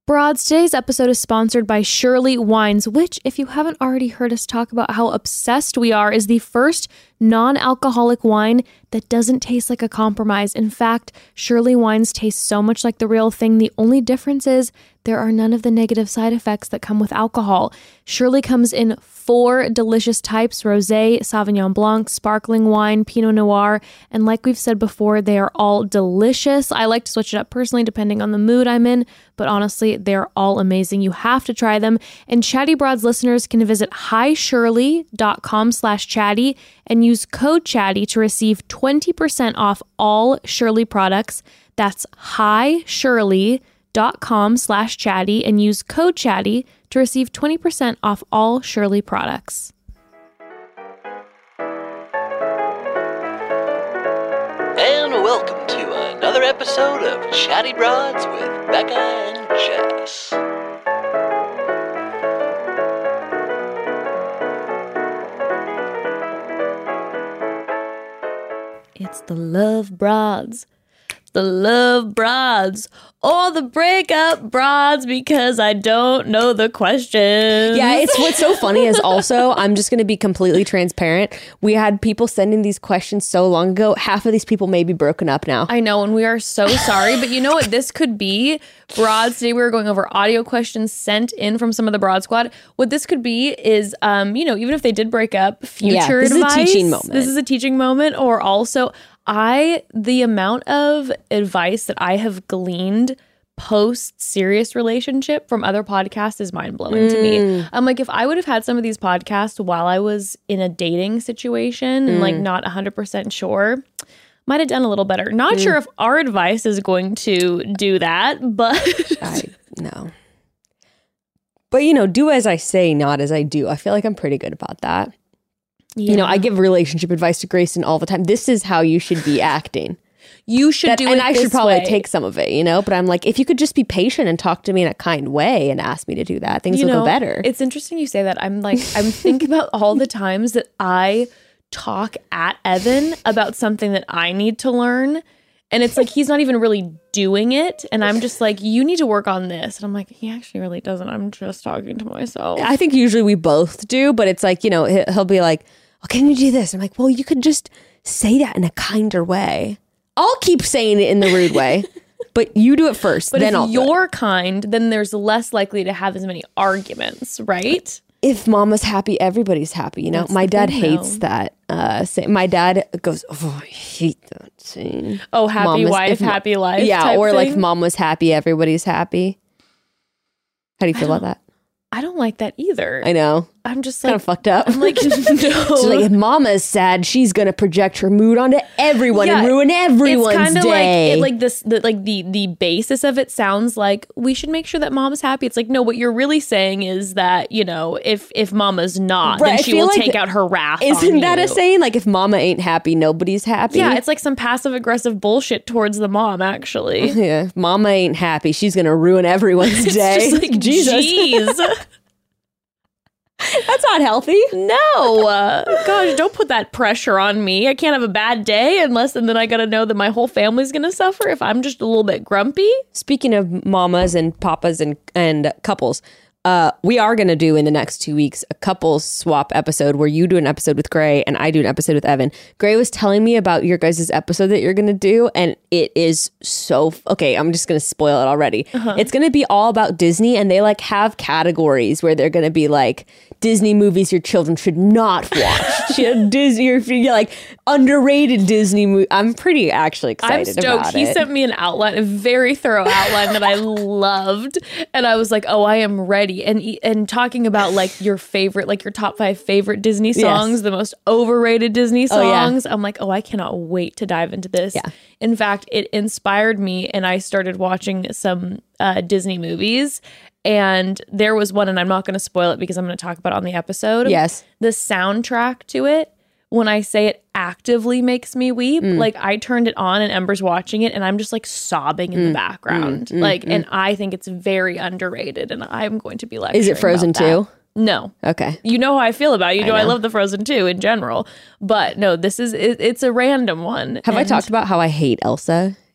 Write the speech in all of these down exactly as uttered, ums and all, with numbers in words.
Broads, today's episode is sponsored by Shirley Wines, which, if you haven't already heard us talk about how obsessed we are, is the first non-alcoholic wine that doesn't taste like a compromise. In fact, Shirley Wines taste so much like the real thing. The only difference is there are none of the negative side effects that come with alcohol. Shirley comes in four delicious types: rosé, Sauvignon Blanc, sparkling wine, Pinot Noir, and like we've said before, they are all delicious. I like to switch it up personally depending on the mood I'm in, but honestly, they're all amazing. You have to try them. And Chatty Broads listeners can visit highshirley.com slash chatty and use code chatty to receive twenty percent off all Shirley products. That's highshirley.com slash chatty and use code chatty to receive twenty percent off all Shirley products. And welcome to another episode of Chatty Broads with Becca and Jess. It's the love broads, the love broads, or the breakup broads because I don't know the questions. Yeah, it's what's so funny is also, I'm just going to be completely transparent. We had people sending these questions so long ago. Half of these people may be broken up now. I know, and we are so sorry, but you know what this could be? Broads, today we were going over audio questions sent in from some of the Broad Squad. What this could be is, um, you know, even if they did break up, future yeah, this advice. This is a teaching moment. This is a teaching moment, or also... I, the amount of advice that I have gleaned post serious relationship from other podcasts is mind blowing mm. to me. I'm like, if I would have had some of these podcasts while I was in a dating situation mm. and like not one hundred percent sure, might have done a little better. Not mm. sure if our advice is going to do that, but I no. But you know, do as I say, not as I do. I feel like I'm pretty good about that. Yeah. You know, I give relationship advice to Grayson all the time. This is how you should be acting. You should that, do and it I this should probably way. take some of it, you know? But I'm like, if you could just be patient and talk to me in a kind way and ask me to do that, things you will know, go better. It's interesting you say that. I'm like, I'm thinking about all the times that I talk at Evan about something that I need to learn. And it's like, he's not even really doing it. And I'm just like, you need to work on this. And I'm like, he actually really doesn't. I'm just talking to myself. I think usually we both do, but it's like, you know, he'll be like, oh, can you do this? I'm like, well, you could just say that in a kinder way. I'll keep saying it in the rude way, but you do it first. But then if I'll you're kind, then there's less likely to have as many arguments, right? If mama's happy, everybody's happy. You know, That's my dad thing, hates though. that. Uh, say, my dad goes, oh, I hate that saying. Oh, happy Mama's, wife, if, happy life. Yeah, type or thing. like, if mom was happy, everybody's happy. How do you feel about that? I don't like that either. I know. I'm just kind like, of fucked up. I'm like, no. So like, if mama's sad, she's gonna project her mood onto everyone Yeah, and ruin everyone's it's kind of day. like it, like this the, like the the basis of it sounds like we should make sure that mom's happy. It's like, no, what you're really saying is that, you know, if if mama's not, Right, then I she feel will like take out her wrath. Isn't on that you. a saying? Like, if mama ain't happy, nobody's happy. Yeah, it's like some passive aggressive bullshit towards the mom, actually. Yeah, if mama ain't happy, she's gonna ruin everyone's It's day. just like, Jesus. jeez. That's not healthy. No, uh, gosh, don't put that pressure on me. I can't have a bad day unless, and then I got to know that my whole family's going to suffer if I'm just a little bit grumpy. Speaking of mamas and papas and, and couples, uh, we are going to do in the next two weeks a couples swap episode where you do an episode with Gray and I do an episode with Evan. Gray was telling me about your guys' episode that you're going to do, and it is so... F- okay, I'm just going to spoil it already. Uh-huh. It's going to be all about Disney, and they like have categories where they're going to be like Disney movies your children should not watch. Disney, or like underrated Disney movie. I'm pretty actually excited I'm stoked. about He it. sent me an outline, a very thorough outline that I loved, and I was like, "Oh, I am ready." And and talking about like your favorite, like your top five favorite Disney songs, Yes. the most overrated Disney Oh, yeah. songs. I'm like, "Oh, I cannot wait to dive into this." Yeah. In fact, it inspired me, and I started watching some uh, Disney movies. And there was one, and I'm not going to spoil it because I'm going to talk about it on the episode. Yes. The soundtrack to it, when I say it actively makes me weep, Mm. like I turned it on and Ember's watching it and I'm just like sobbing in Mm, the background. mm, mm, like, mm. and I think it's very underrated and I'm going to be like, Is it Frozen two? No. Okay. You know how I feel about it. You I know I, know. love the Frozen two in general. But no, this is, it, it's a random one. Have I And talked about how I hate Elsa?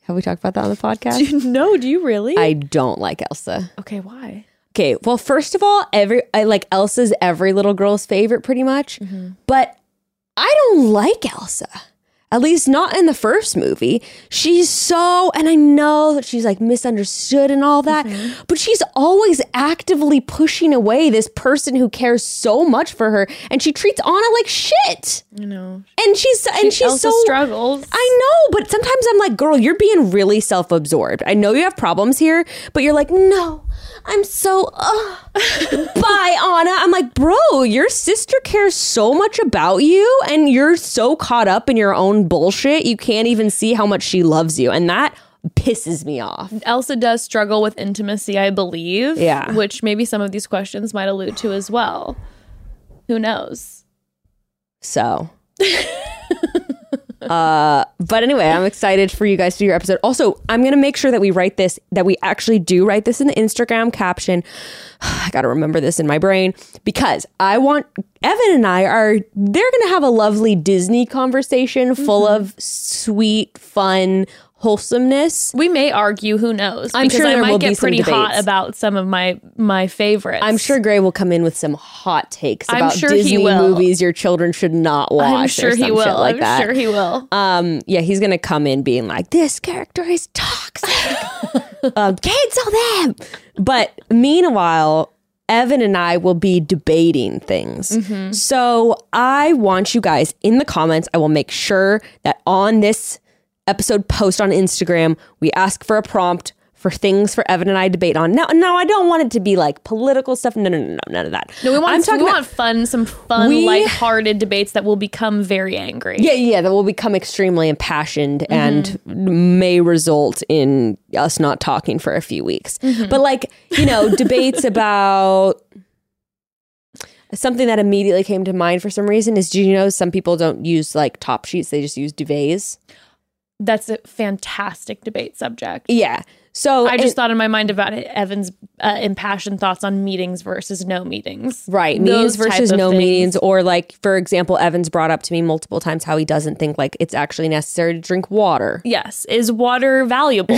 Have we talked about that on the podcast? No, do you really? I don't like Elsa. Okay, why? Okay, well, first of all, every I like Elsa's every little girl's favorite pretty much, mm-hmm. but I don't like Elsa. At least not in the first movie. She's so, and I know that she's like misunderstood and all that, mm-hmm. but she's always actively pushing away this person who cares so much for her, and she treats Anna like shit. You know, and she's and she, she's Elsa so struggles. I know, but sometimes I'm like, girl, you're being really self-absorbed. I know you have problems here, but you're like, no, I'm so. Uh, bye, Anna. I'm like, bro, your sister cares so much about you, and you're so caught up in your own bullshit you can't even see how much she loves you, and that pisses me off. Elsa does struggle with intimacy, I believe. Yeah, which maybe some of these questions might allude to as well. Who knows? So uh but anyway, I'm excited for you guys to do your episode. Also, I'm gonna make sure that we write this that we actually do write this in the Instagram caption. I gotta remember this in my brain, because I want Evan and I are they're gonna have a lovely Disney conversation full mm-hmm. of sweet, fun wholesomeness. We may argue, who knows? I'm because sure I there might will get be some pretty debates. hot about some of my my favorites. I'm sure Gray will come in with some hot takes I'm about sure Disney he will. movies your children should not watch. I'm sure or some he will. Shit like I'm that. sure he will. Um, yeah, he's gonna come in being like, "This character is toxic. um, cancel them." But meanwhile, Evan and I will be debating things. Mm-hmm. So I want you guys in the comments. I will make sure that on this episode post on Instagram, we ask for a prompt for things for Evan and I to debate on. Now, no, I don't want it to be like political stuff. No, no, no, no, none of that. No, we want, I'm talking we about, want fun, some fun, we, lighthearted debates that will become very angry. Yeah, yeah, that will become extremely impassioned mm-hmm. and may result in us not talking for a few weeks. Mm-hmm. But like, you know, debates about something that immediately came to mind for some reason is, do you know some people don't use like top sheets, they just use duvets? That's a fantastic debate subject. Yeah. So I just it, thought in my mind about Evan's uh, impassioned thoughts on meetings versus no meetings. Right. Those meetings versus no things. meetings. Or like, for example, Evan's brought up to me multiple times how he doesn't think like it's actually necessary to drink water. Yes. Is water valuable?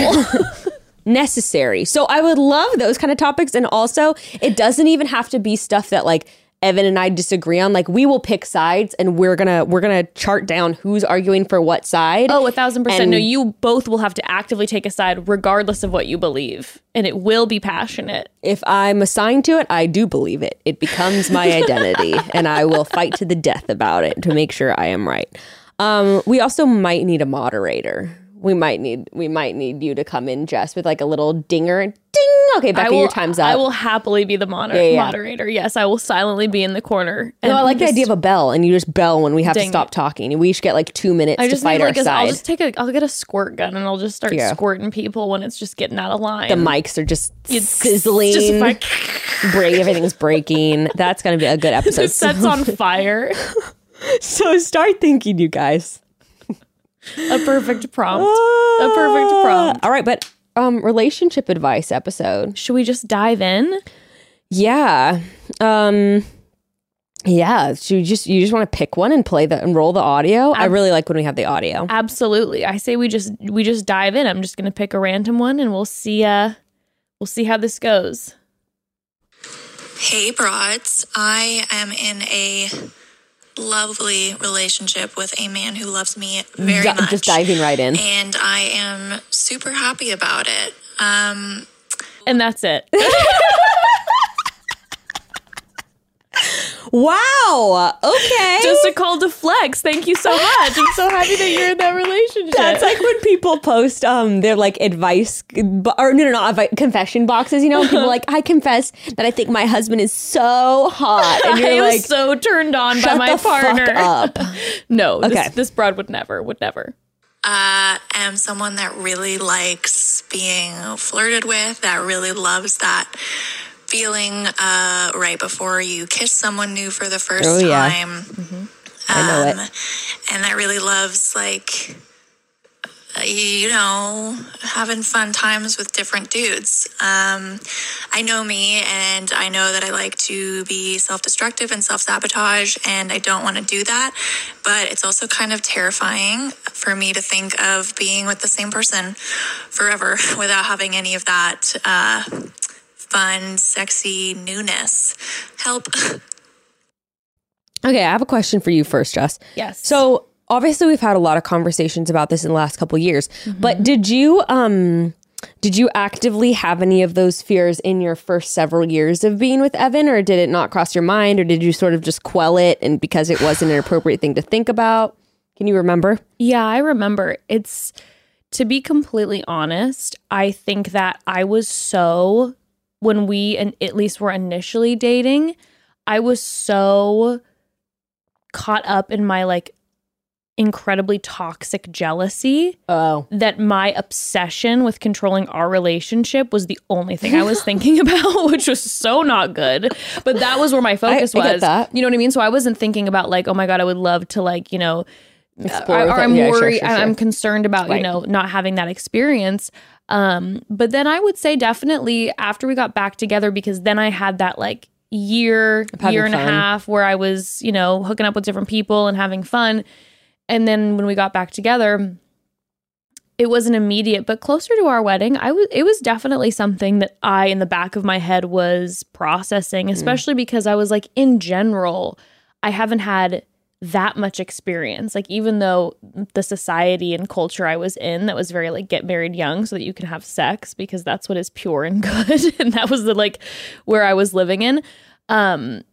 Necessary. So I would love those kind of topics. And also, it doesn't even have to be stuff that like Evan and I disagree on. Like, we will pick sides and we're gonna we're gonna chart down who's arguing for what side. Oh, a thousand percent. And no, you both will have to actively take a side regardless of what you believe. And it will be passionate. If I'm assigned to it, I do believe it. It becomes my identity. And I will fight to the death about it to make sure I am right. Um, we also might need a moderator. We might need we might need you to come in, Jess, with like a little dinger. Ding! Okay, Becca, will, your time's up. I will happily be the moder- yeah, yeah. moderator. Yes, I will silently be in the corner. No, I like the idea of a bell, and you just bell when we have to stop it. talking. We each get like two minutes I just to fight like our a, side. I'll just take a. I'll get a squirt gun and I'll just start yeah. squirting people when it's just getting out of line. The mics are just it's sizzling. Just like break, everything's breaking. That's gonna be a good episode. The set's on fire. So start thinking, you guys. A perfect prompt. A perfect prompt. All right, but um, relationship advice episode. Should we just dive in? Yeah. Um, yeah. Should you just you just want to pick one and play the and roll the audio? Ab- I really like when we have the audio. Absolutely. I say we just we just dive in. I'm just gonna pick a random one and we'll see. Uh, we'll see how this goes. Hey, broads. I am in a lovely relationship with a man who loves me very D- much. Just diving right in. And I am super happy about it. Um, and that's it. Wow. Okay. Just a call to flex. Thank you so much. I'm so happy that you're in that relationship. That's like when people post um their like advice or no no no advice, confession boxes, you know, and people are like, I confess that I think my husband is so hot, and you're I like, was so turned on by my the partner. Fuck up. No, okay. this, this broad would never, would never. I uh, am someone that really likes being flirted with, that really loves that feeling uh, right before you kiss someone new for the first oh, yeah. time. Mm-hmm. Um, I know it. And that really loves, like, uh, you know, having fun times with different dudes. Um, I know me, and I know that I like to be self-destructive and self-sabotage, and I don't want to do that. But it's also kind of terrifying for me to think of being with the same person forever without having any of that uh, fun, sexy newness. Help. Okay, I have a question for you first, Jess. Yes. So obviously we've had a lot of conversations about this in the last couple of years, mm-hmm. but did you um did you actively have any of those fears in your first several years of being with Evan, or did it not cross your mind, or did you sort of just quell it and because it wasn't an appropriate thing to think about? Can you remember? Yeah, I remember. It's, to be completely honest, I think that I was so, when we and at least were initially dating, I was so caught up in my like incredibly toxic jealousy oh. that my obsession with controlling our relationship was the only thing I was thinking about, which was so not good. But that was where my focus I, I was. get that. You know what I mean? So I wasn't thinking about like, oh my God, I would love to like, you know, explore uh, or I'm yeah, worried, sure, sure, sure. I'm concerned about, right. you know, not having that experience. Um, but then I would say definitely after we got back together, because then I had that like year, year and fun. a half where I was, you know, hooking up with different people and having fun. And then when we got back together, it wasn't immediate, but closer to our wedding, I was. It was definitely something that I, in the back of my head, was processing, especially mm. because I was like, in general, I haven't had that much experience. Like, even though the society and culture I was in, that was very like, get married young so that you can have sex because that's what is pure and good. And that was the like where I was living in. Um,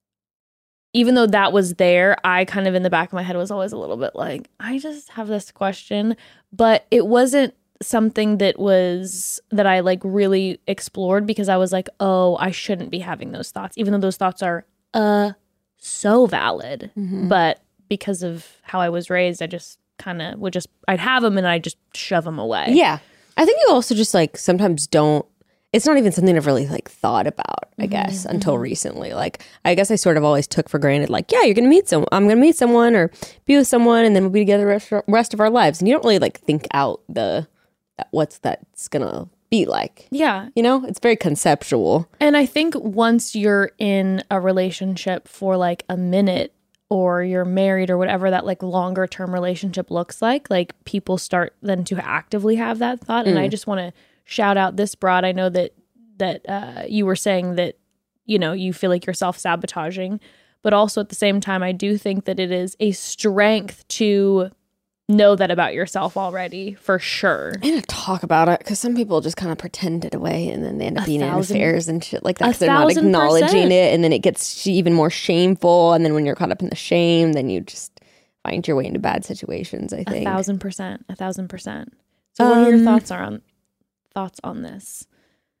Even though that was there, I kind of in the back of my head was always a little bit like, I just have this question. But it wasn't something that was, that I like really explored because I was like, oh, I shouldn't be having those thoughts. Even though those thoughts are uh so valid. Mm-hmm. But because of how I was raised, I just kind of would just, I'd have them and I'd just shove them away. Yeah. I think you also just like sometimes don't, it's not even something I've really like thought about, I guess, mm-hmm. until recently. Like, I guess I sort of always took for granted, like, yeah, you're going to meet someone, I'm going to meet someone or be with someone and then we'll be together the rest, rest of our lives. And you don't really like think out the, what's that's going to be like. Yeah. You know, it's very conceptual. And I think once you're in a relationship for like a minute or you're married or whatever that like longer term relationship looks like, like people start then to actively have that thought. Mm. And I just want to shout out this broad. I know that that uh, you were saying that, you know, you feel like you're self-sabotaging, but also at the same time, I do think that it is a strength to know that about yourself already, for sure. And to talk about it, because some people just kind of pretend it away and then they end up a being thousand, in affairs and shit like that because they're not acknowledging percent. it, and then it gets even more shameful, and then when you're caught up in the shame, then you just find your way into bad situations, I think. A thousand percent. A thousand percent. So what um, are your thoughts are on thoughts on this?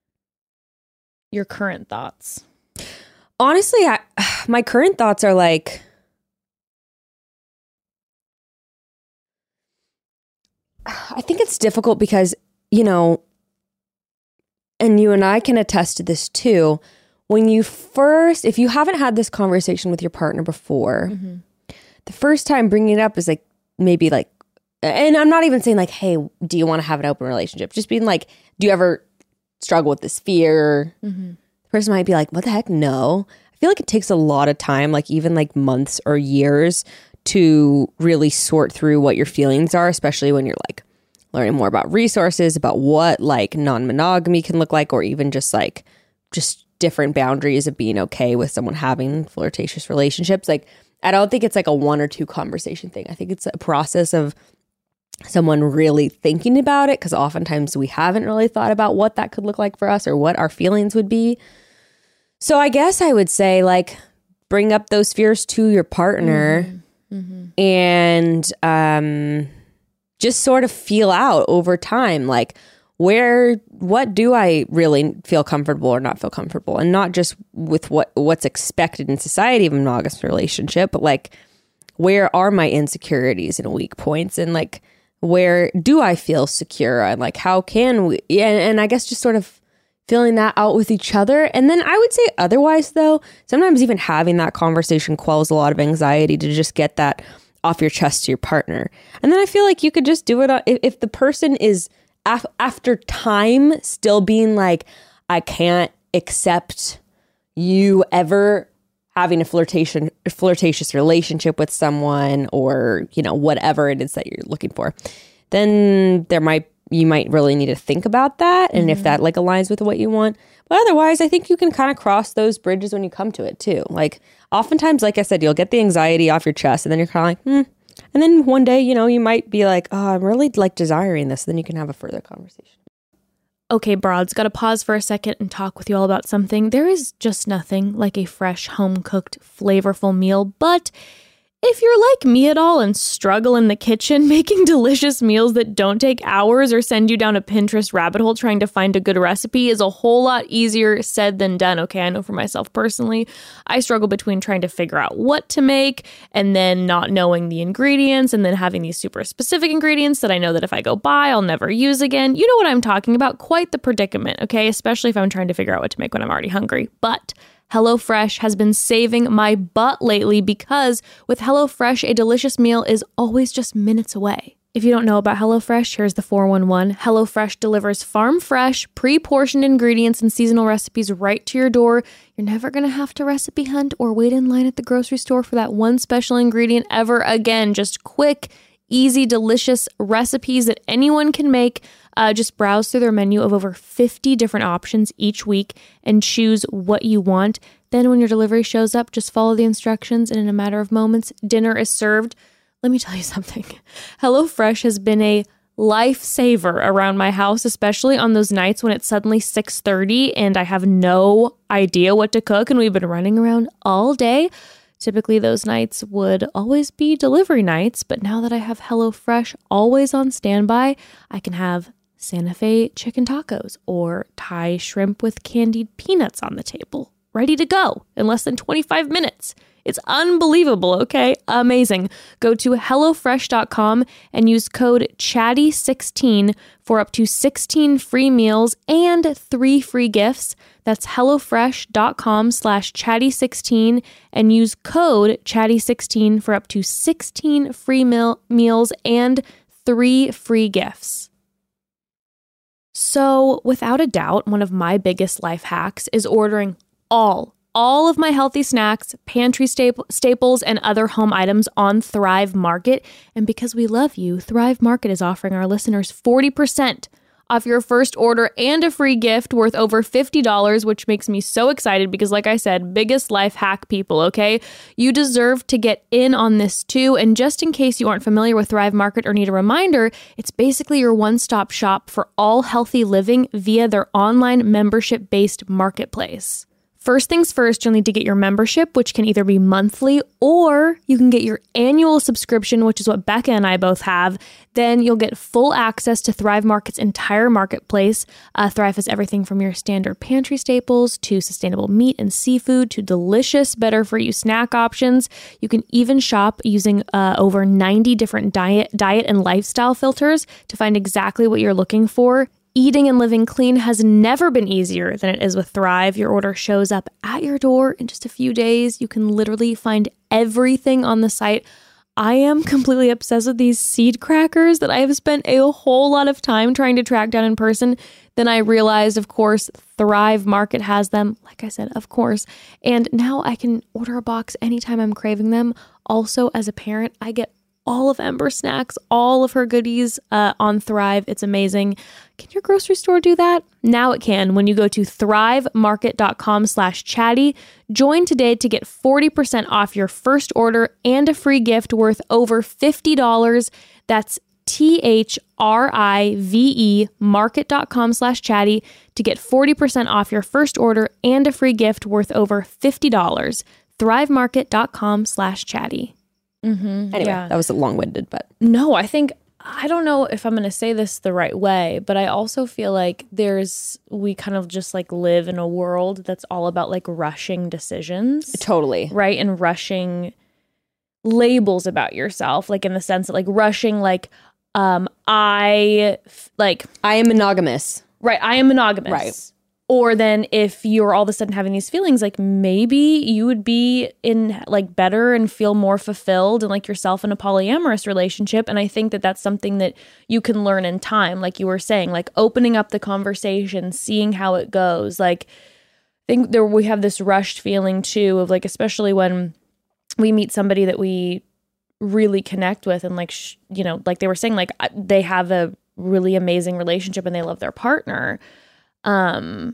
Your current thoughts? Honestly, I, my current thoughts are like, I think it's difficult because, you know, and you and I can attest to this too. When you first, if you haven't had this conversation with your partner before, mm-hmm. the first time bringing it up is like, maybe like, and I'm not even saying like, hey, do you want to have an open relationship? Just being like, do you ever struggle with this fear? Mm-hmm. The person might be like, what the heck? No. I feel like it takes a lot of time, like even like months or years to really sort through what your feelings are, especially when you're like learning more about resources, about what like non-monogamy can look like, or even just like just different boundaries of being okay with someone having flirtatious relationships. Like, I don't think it's like a one or two conversation thing. I think it's a process of someone really thinking about it, because oftentimes we haven't really thought about what that could look like for us or what our feelings would be. So I guess I would say like bring up those fears to your partner. Mm-hmm. Mm-hmm. And um, just sort of feel out over time, like where, what do I really feel comfortable or not feel comfortable? And not just with what what's expected in society of a monogamous relationship, but like where are my insecurities and weak points, and like where do I feel secure, and like how can we? Yeah, and, and I guess just sort of feeling that out with each other. And then I would say otherwise, though, sometimes even having that conversation quells a lot of anxiety to just get that off your chest to your partner. And then I feel like you could just do it if, if the person is af- after time still being like, I can't accept you ever having a flirtation, flirtatious relationship with someone, or, you know, whatever it is that you're looking for, then there might, you might really need to think about that. And mm-hmm. if that like aligns with what you want. But otherwise, I think you can kind of cross those bridges when you come to it too. Like oftentimes, like I said, you'll get the anxiety off your chest, and then you're kind of like, hmm. And then one day, you know, you might be like, oh, I'm really like desiring this. Then you can have a further conversation. Okay, broads, gotta pause for a second and talk with you all about something. There is just nothing like a fresh, home-cooked, flavorful meal, but if you're like me at all and struggle in the kitchen, making delicious meals that don't take hours or send you down a Pinterest rabbit hole trying to find a good recipe is a whole lot easier said than done. Okay, I know for myself personally, I struggle between trying to figure out what to make and then not knowing the ingredients and then having these super specific ingredients that I know that if I go buy, I'll never use again. You know what I'm talking about? Quite the predicament, okay? Especially if I'm trying to figure out what to make when I'm already hungry. But HelloFresh has been saving my butt lately because with HelloFresh, a delicious meal is always just minutes away. If you don't know about HelloFresh, here's the four one one. HelloFresh delivers farm-fresh, pre-portioned ingredients and seasonal recipes right to your door. You're never going to have to recipe hunt or wait in line at the grocery store for that one special ingredient ever again. Just quick, easy, delicious recipes that anyone can make. Uh, just browse through their menu of over fifty different options each week and choose what you want. Then when your delivery shows up, just follow the instructions and in a matter of moments, dinner is served. Let me tell you something. HelloFresh has been a lifesaver around my house, especially on those nights when it's suddenly six thirty and I have no idea what to cook and we've been running around all day. Typically, those nights would always be delivery nights, but now that I have HelloFresh always on standby, I can have Santa Fe chicken tacos or Thai shrimp with candied peanuts on the table, ready to go in less than twenty-five minutes. It's unbelievable, okay? Amazing. Go to HelloFresh dot com and use code chatty sixteen for up to sixteen free meals and three free gifts. That's HelloFresh dot com slash chatty sixteen and use code chatty sixteen for up to sixteen free meal- meals and three free gifts. So, without a doubt, one of my biggest life hacks is ordering all, all of my healthy snacks, pantry staple, staples, and other home items on Thrive Market. And because we love you, Thrive Market is offering our listeners forty percent off your first order and a free gift worth over fifty dollars, which makes me so excited because, like I said, biggest life hack people, okay? You deserve to get in on this too. And just in case you aren't familiar with Thrive Market or need a reminder, it's basically your one-stop shop for all healthy living via their online membership-based marketplace. First things first, you'll need to get your membership, which can either be monthly or you can get your annual subscription, which is what Becca and I both have. Then you'll get full access to Thrive Market's entire marketplace. Uh, Thrive has everything from your standard pantry staples to sustainable meat and seafood to delicious, better-for-you snack options. You can even shop using uh, over ninety different diet, diet and lifestyle filters to find exactly what you're looking for. Eating and living clean has never been easier than it is with Thrive. Your order shows up at your door in just a few days. You can literally find everything on the site. I am completely obsessed with these seed crackers that I have spent a whole lot of time trying to track down in person. Then I realized, of course, Thrive Market has them. Like I said, of course. And now I can order a box anytime I'm craving them. Also, as a parent, I get all of Ember Snacks, all of her goodies uh, on Thrive. It's amazing. Can your grocery store do that? Now it can when you go to thrivemarket.com slash chatty. Join today to get forty percent off your first order and a free gift worth over fifty dollars. That's T-H-R-I-V-E market.com slash chatty to get forty percent off your first order and a free gift worth over fifty dollars. thrivemarket.com slash chatty. Mm-hmm. Anyway, yeah. That was long-winded, but no, I think, I don't know if I'm going to say this the right way, but I also feel like there's, we kind of just like live in a world that's all about like rushing decisions. Totally. Right? And rushing labels about yourself, like in the sense that like rushing, like, um, I, like. I am monogamous. Right. I am monogamous. Right. Or then if you're all of a sudden having these feelings, like maybe you would be in like better and feel more fulfilled and like yourself in a polyamorous relationship. And I think that that's something that you can learn in time. Like you were saying, like opening up the conversation, seeing how it goes. Like think there we have this rushed feeling too of like, especially when we meet somebody that we really connect with and like, sh- you know, like they were saying, like they have a really amazing relationship and they love their partner. Um,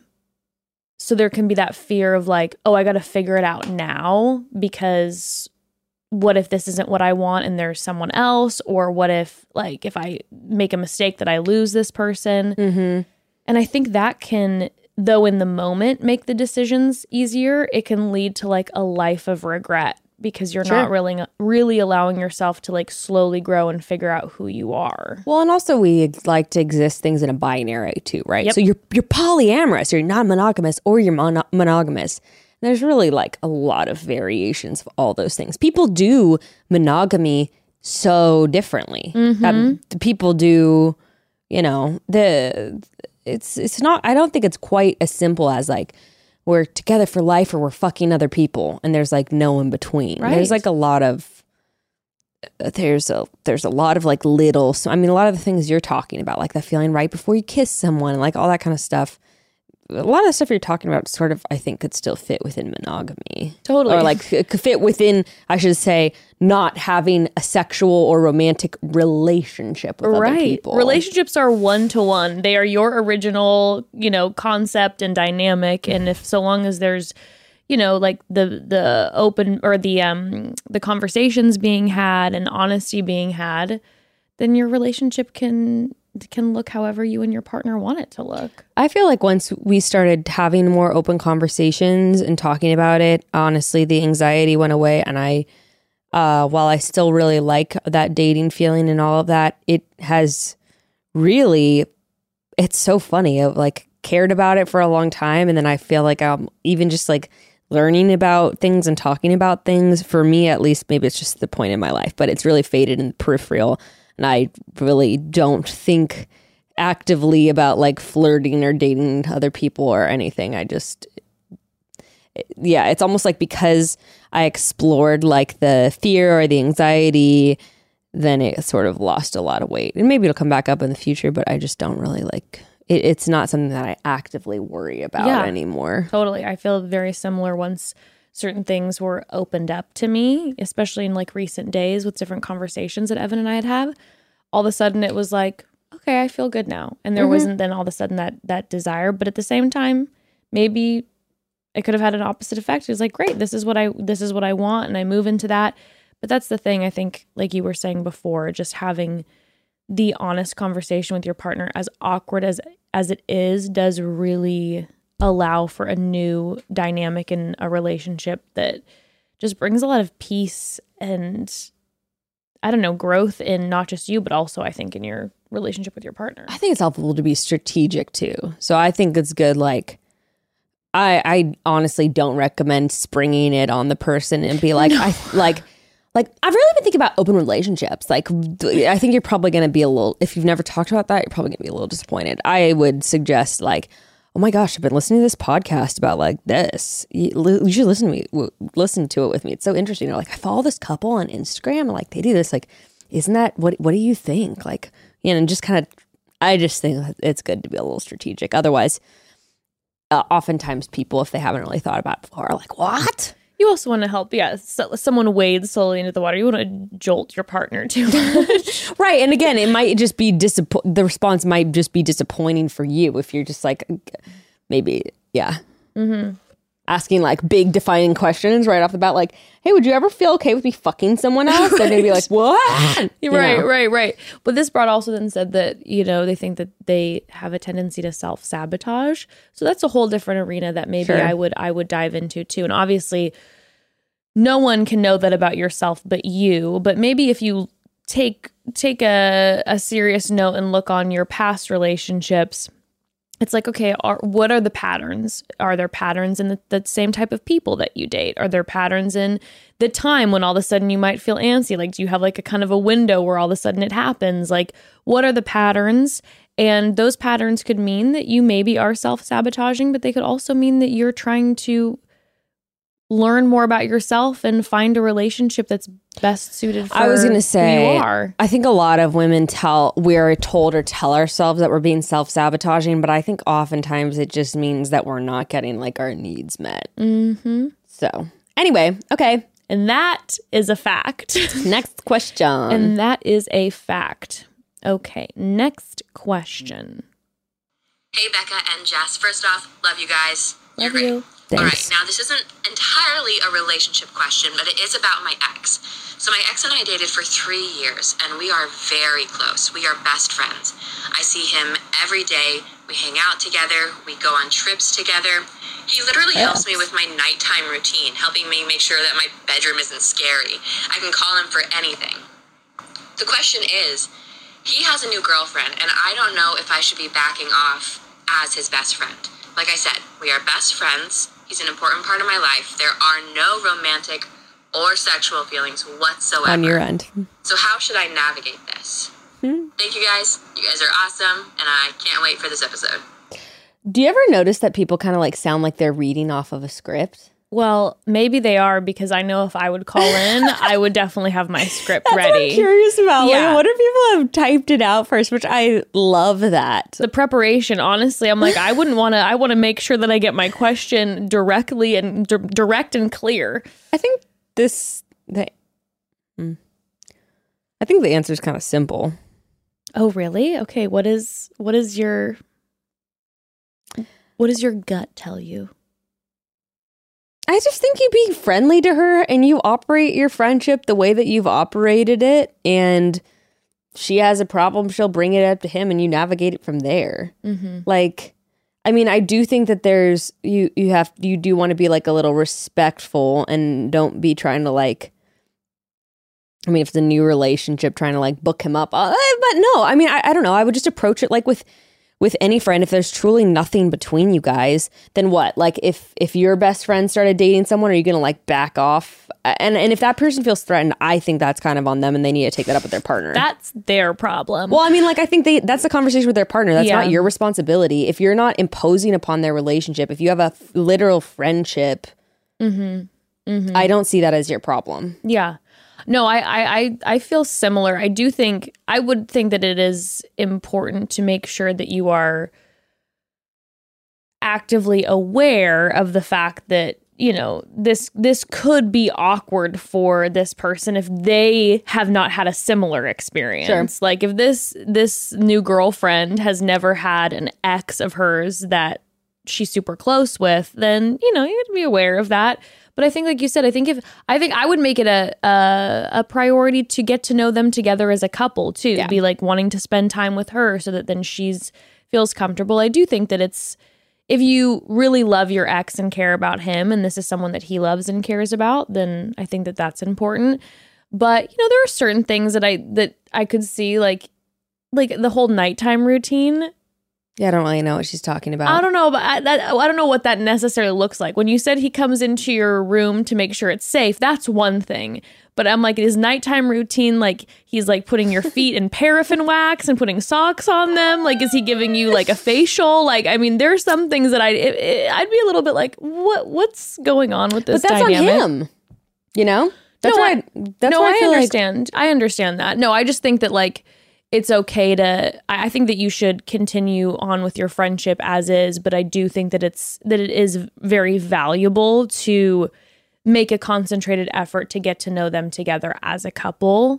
so there can be that fear of like, oh, I got to figure it out now because what if this isn't what I want and there's someone else? Or what if like, if I make a mistake that I lose this person? Mm-hmm. And I think that can, though in the moment make the decisions easier, it can lead to like a life of regret because you're Sure. not really really allowing yourself to like slowly grow and figure out who you are. Well, and also we ex- like to exist things in a binary too, right? Yep. So you're you're polyamorous, you're not monogamous, or you're mono- monogamous. There's really like a lot of variations of all those things. People do monogamy so differently. Mm-hmm. Um, people do, you know, the it's it's not. I don't think it's quite as simple as like we're together for life or we're fucking other people, and there's like no in between. Right. There's like a lot of there's a there's a lot of like little. So I mean, a lot of the things you're talking about, like the feeling right before you kiss someone, like all that kind of stuff. A lot of the stuff you're talking about sort of, I think, could still fit within monogamy. Totally. Or like it could fit within, I should say, not having a sexual or romantic relationship with other Right. people. Relationships are one to one. They are your original, you know, concept and dynamic. And if so long as there's, you know, like the the open or the um the conversations being had and honesty being had, then your relationship can can look however you and your partner want it to look. I feel like once we started having more open conversations and talking about it, honestly, the anxiety went away. And I, uh, while I still really like that dating feeling and all of that, it has really, it's so funny. I've like cared about it for a long time. And then I feel like I'm even just like learning about things and talking about things. For me, at least, maybe it's just the point in my life, but it's really faded in the peripheral. And I really don't think actively about like flirting or dating other people or anything. I just, yeah, it's almost like because I explored like the fear or the anxiety, then it sort of lost a lot of weight. And maybe it'll come back up in the future, but I just don't really like it. It's not something that I actively worry about Yeah. anymore. Totally. I feel very similar once certain things were opened up to me, especially in like recent days with different conversations that Evan and I had had. All of a sudden it was like, okay, I feel good now. And there Mm-hmm. wasn't then all of a sudden that that desire. But at the same time, maybe it could have had an opposite effect. It was like, great, this is what I this is what I want, and I move into that. But that's the thing, I think, like you were saying before, just having the honest conversation with your partner, as awkward as as it is, does really allow for a new dynamic in a relationship that just brings a lot of peace and, I don't know, growth in not just you, but also I think in your relationship with your partner. I think it's helpful to be strategic too. So I think it's good. Like, I I honestly don't recommend springing it on the person and be like, no. I like, like I've really been thinking about open relationships. Like, I think you're probably going to be a little, if you've never talked about that, you're probably going to be a little disappointed. I would suggest like, oh my gosh, I've been listening to this podcast about like this. You, you should listen to me, listen to it with me. It's so interesting. Or like, I follow this couple on Instagram and like they do this. Like, isn't that what? What do you think? Like, you know, and just kind of, I just think it's good to be a little strategic. Otherwise, uh, oftentimes people, if they haven't really thought about it before, are like, what? You also want to help, yeah, so, someone wades slowly into the water. You want to jolt your partner too much. Right. And again, it might just be, disappo- the response might just be disappointing for you if you're just like, maybe, yeah. Mm-hmm. Asking like big defining questions right off the bat, like, hey, would you ever feel okay with me fucking someone else? Right. They're gonna be like, what? You right, know? right, right. But this broad also then said that, you know, they think that they have a tendency to self-sabotage. So that's a whole different arena that maybe Sure. I would I would dive into too. And obviously no one can know that about yourself but you. But maybe if you take take a, a serious note and look on your past relationships, it's like, okay, are, what are the patterns? Are there patterns in the, the same type of people that you date? Are there patterns in the time when all of a sudden you might feel antsy? Like, do you have like a kind of a window where all of a sudden it happens? Like, what are the patterns? And those patterns could mean that you maybe are self-sabotaging, but they could also mean that you're trying to learn more about yourself and find a relationship that's best suited for I was going to say, who you are. I think a lot of women tell, we're told or tell ourselves that we're being self-sabotaging, but I think oftentimes it just means that we're not getting like our needs met. Mm-hmm. So anyway, okay. And that is a fact. Next question. And that is a fact. Okay, next question. Hey, Becca and Jess. First off, love you guys. You're Love great. you. All right, Thanks. now this isn't entirely a relationship question, but it is about my ex. So my ex and I dated for three years, and we are very close. We are best friends. I see him every day. We hang out together. We go on trips together. He literally helps me with my nighttime routine, helping me make sure that my bedroom isn't scary. I can call him for anything. The question is, he has a new girlfriend, and I don't know if I should be backing off as his best friend. Like I said, we are best friends. He's an important part of my life. There are no romantic or sexual feelings whatsoever. On your end. So how should I navigate this? Hmm. Thank you guys. You guys are awesome, and I can't wait for this episode. Do you ever notice that people kind of like sound like they're reading off of a script? Well, maybe they are, because I know if I would call in, I would definitely have my script That's ready. what I'm curious about. Yeah. Like, what if people have typed it out first, which I love that. The preparation, honestly, I'm like, I wouldn't want to, I want to make sure that I get my question directly and di- direct and clear. I think this, the, hmm. I think the answer is kind of simple. Oh, really? Okay. What is, what is your, what does your gut tell you? I just think you be friendly to her and you operate your friendship the way that you've operated it. And she has a problem, she'll bring it up to him and you navigate it from there. Mm-hmm. Like, I mean, I do think that there's, you, you have, you do want to be like a little respectful and don't be trying to like, I mean, if it's a new relationship, trying to like book him up. Uh, but no, I mean, I, I don't know. I would just approach it like with, with any friend. If there's truly nothing between you guys, then what? Like if if your best friend started dating someone, are you gonna like back off? And and if that person feels threatened, I think that's kind of on them and they need to take that up with their partner. That's their problem. Well, I mean, like I think they that's the conversation with their partner. That's Yeah. not your responsibility. If you're not imposing upon their relationship, if you have a f- literal friendship, mm-hmm. Mm-hmm. I don't see that as your problem. Yeah. No, I, I, I I feel similar. I do think, I would think that it is important to make sure that you are actively aware of the fact that, you know, this this could be awkward for this person if they have not had a similar experience. Sure. Like if this this new girlfriend has never had an ex of hers that she's super close with, then, you know, you have to be aware of that. But I think, like you said, I think if I think I would make it a a, a priority to get to know them together as a couple too. Yeah. Be like wanting to spend time with her so that then she's feels comfortable. I do think that it's, if you really love your ex and care about him, and this is someone that he loves and cares about, then I think that that's important. But you know, there are certain things that I that I could see, like like the whole nighttime routine. Yeah, I don't really know what she's talking about. I don't know, but I, that, I don't know what that necessarily looks like. When you said he comes into your room to make sure it's safe, that's one thing. But I'm like, his nighttime routine, like he's like putting your feet in paraffin wax and putting socks on them. Like, is he giving you like a facial? Like, I mean, there's some things that I it, it, I'd be a little bit like, what what's going on with this? But that's dynamic? on him. You know, that's no, why. I, That's no, why I, I feel understand. I understand that. No, I just think that like, it's okay to, I think that you should continue on with your friendship as is, but I do think that it's, that it is very valuable to make a concentrated effort to get to know them together as a couple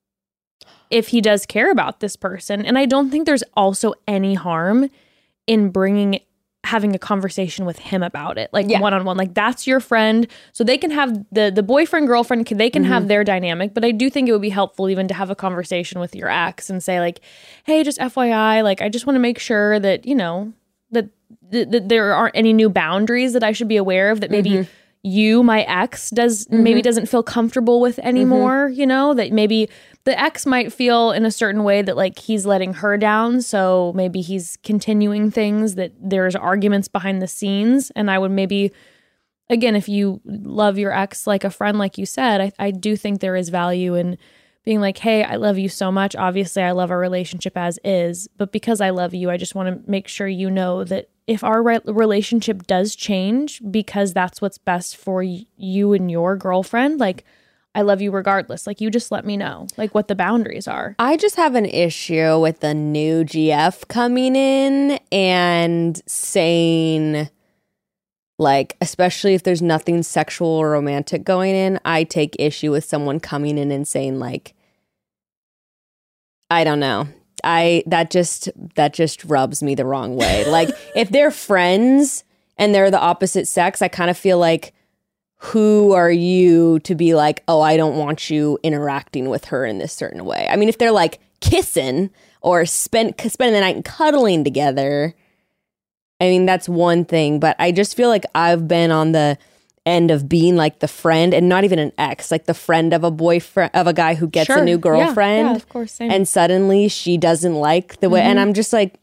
if he does care about this person. And I don't think there's also any harm in bringing having a conversation with him about it, like Yeah. one-on-one, like that's your friend, so they can have the the boyfriend girlfriend can, they can have their dynamic. But I do think it would be helpful even to have a conversation with your ex and say like, hey, just F Y I, like I just want to make sure that, you know, that, th- that there aren't any new boundaries that I should be aware of that maybe you, my ex, does maybe doesn't feel comfortable with anymore. You know, that maybe the ex might feel in a certain way that like he's letting her down, so maybe he's continuing things, that there's arguments behind the scenes. And I would maybe, again, if you love your ex like a friend, like you said, I, I do think there is value in being like, hey, I love you so much. Obviously, I love our relationship as is. But because I love you, I just want to make sure you know that if our re- relationship does change because that's what's best for y- you and your girlfriend, like, I love you regardless. Like, you just let me know, like, what the boundaries are. I just have an issue with the new G F coming in and saying, like, especially if there's nothing sexual or romantic going in, I take issue with someone coming in and saying, like, I don't know. I that just that just rubs me the wrong way. Like, if they're friends and they're the opposite sex, I kind of feel like, who are you to be like, oh, I don't want you interacting with her in this certain way? I mean, if they're like kissing or spend, spending the night and cuddling together, I mean, that's one thing. But I just feel like I've been on the end of being like the friend, and not even an ex, like the friend of a boyfriend, of a guy who gets Sure. a new girlfriend. Yeah, yeah, of course. Same. And suddenly she doesn't like the way, Mm-hmm. and I'm just like,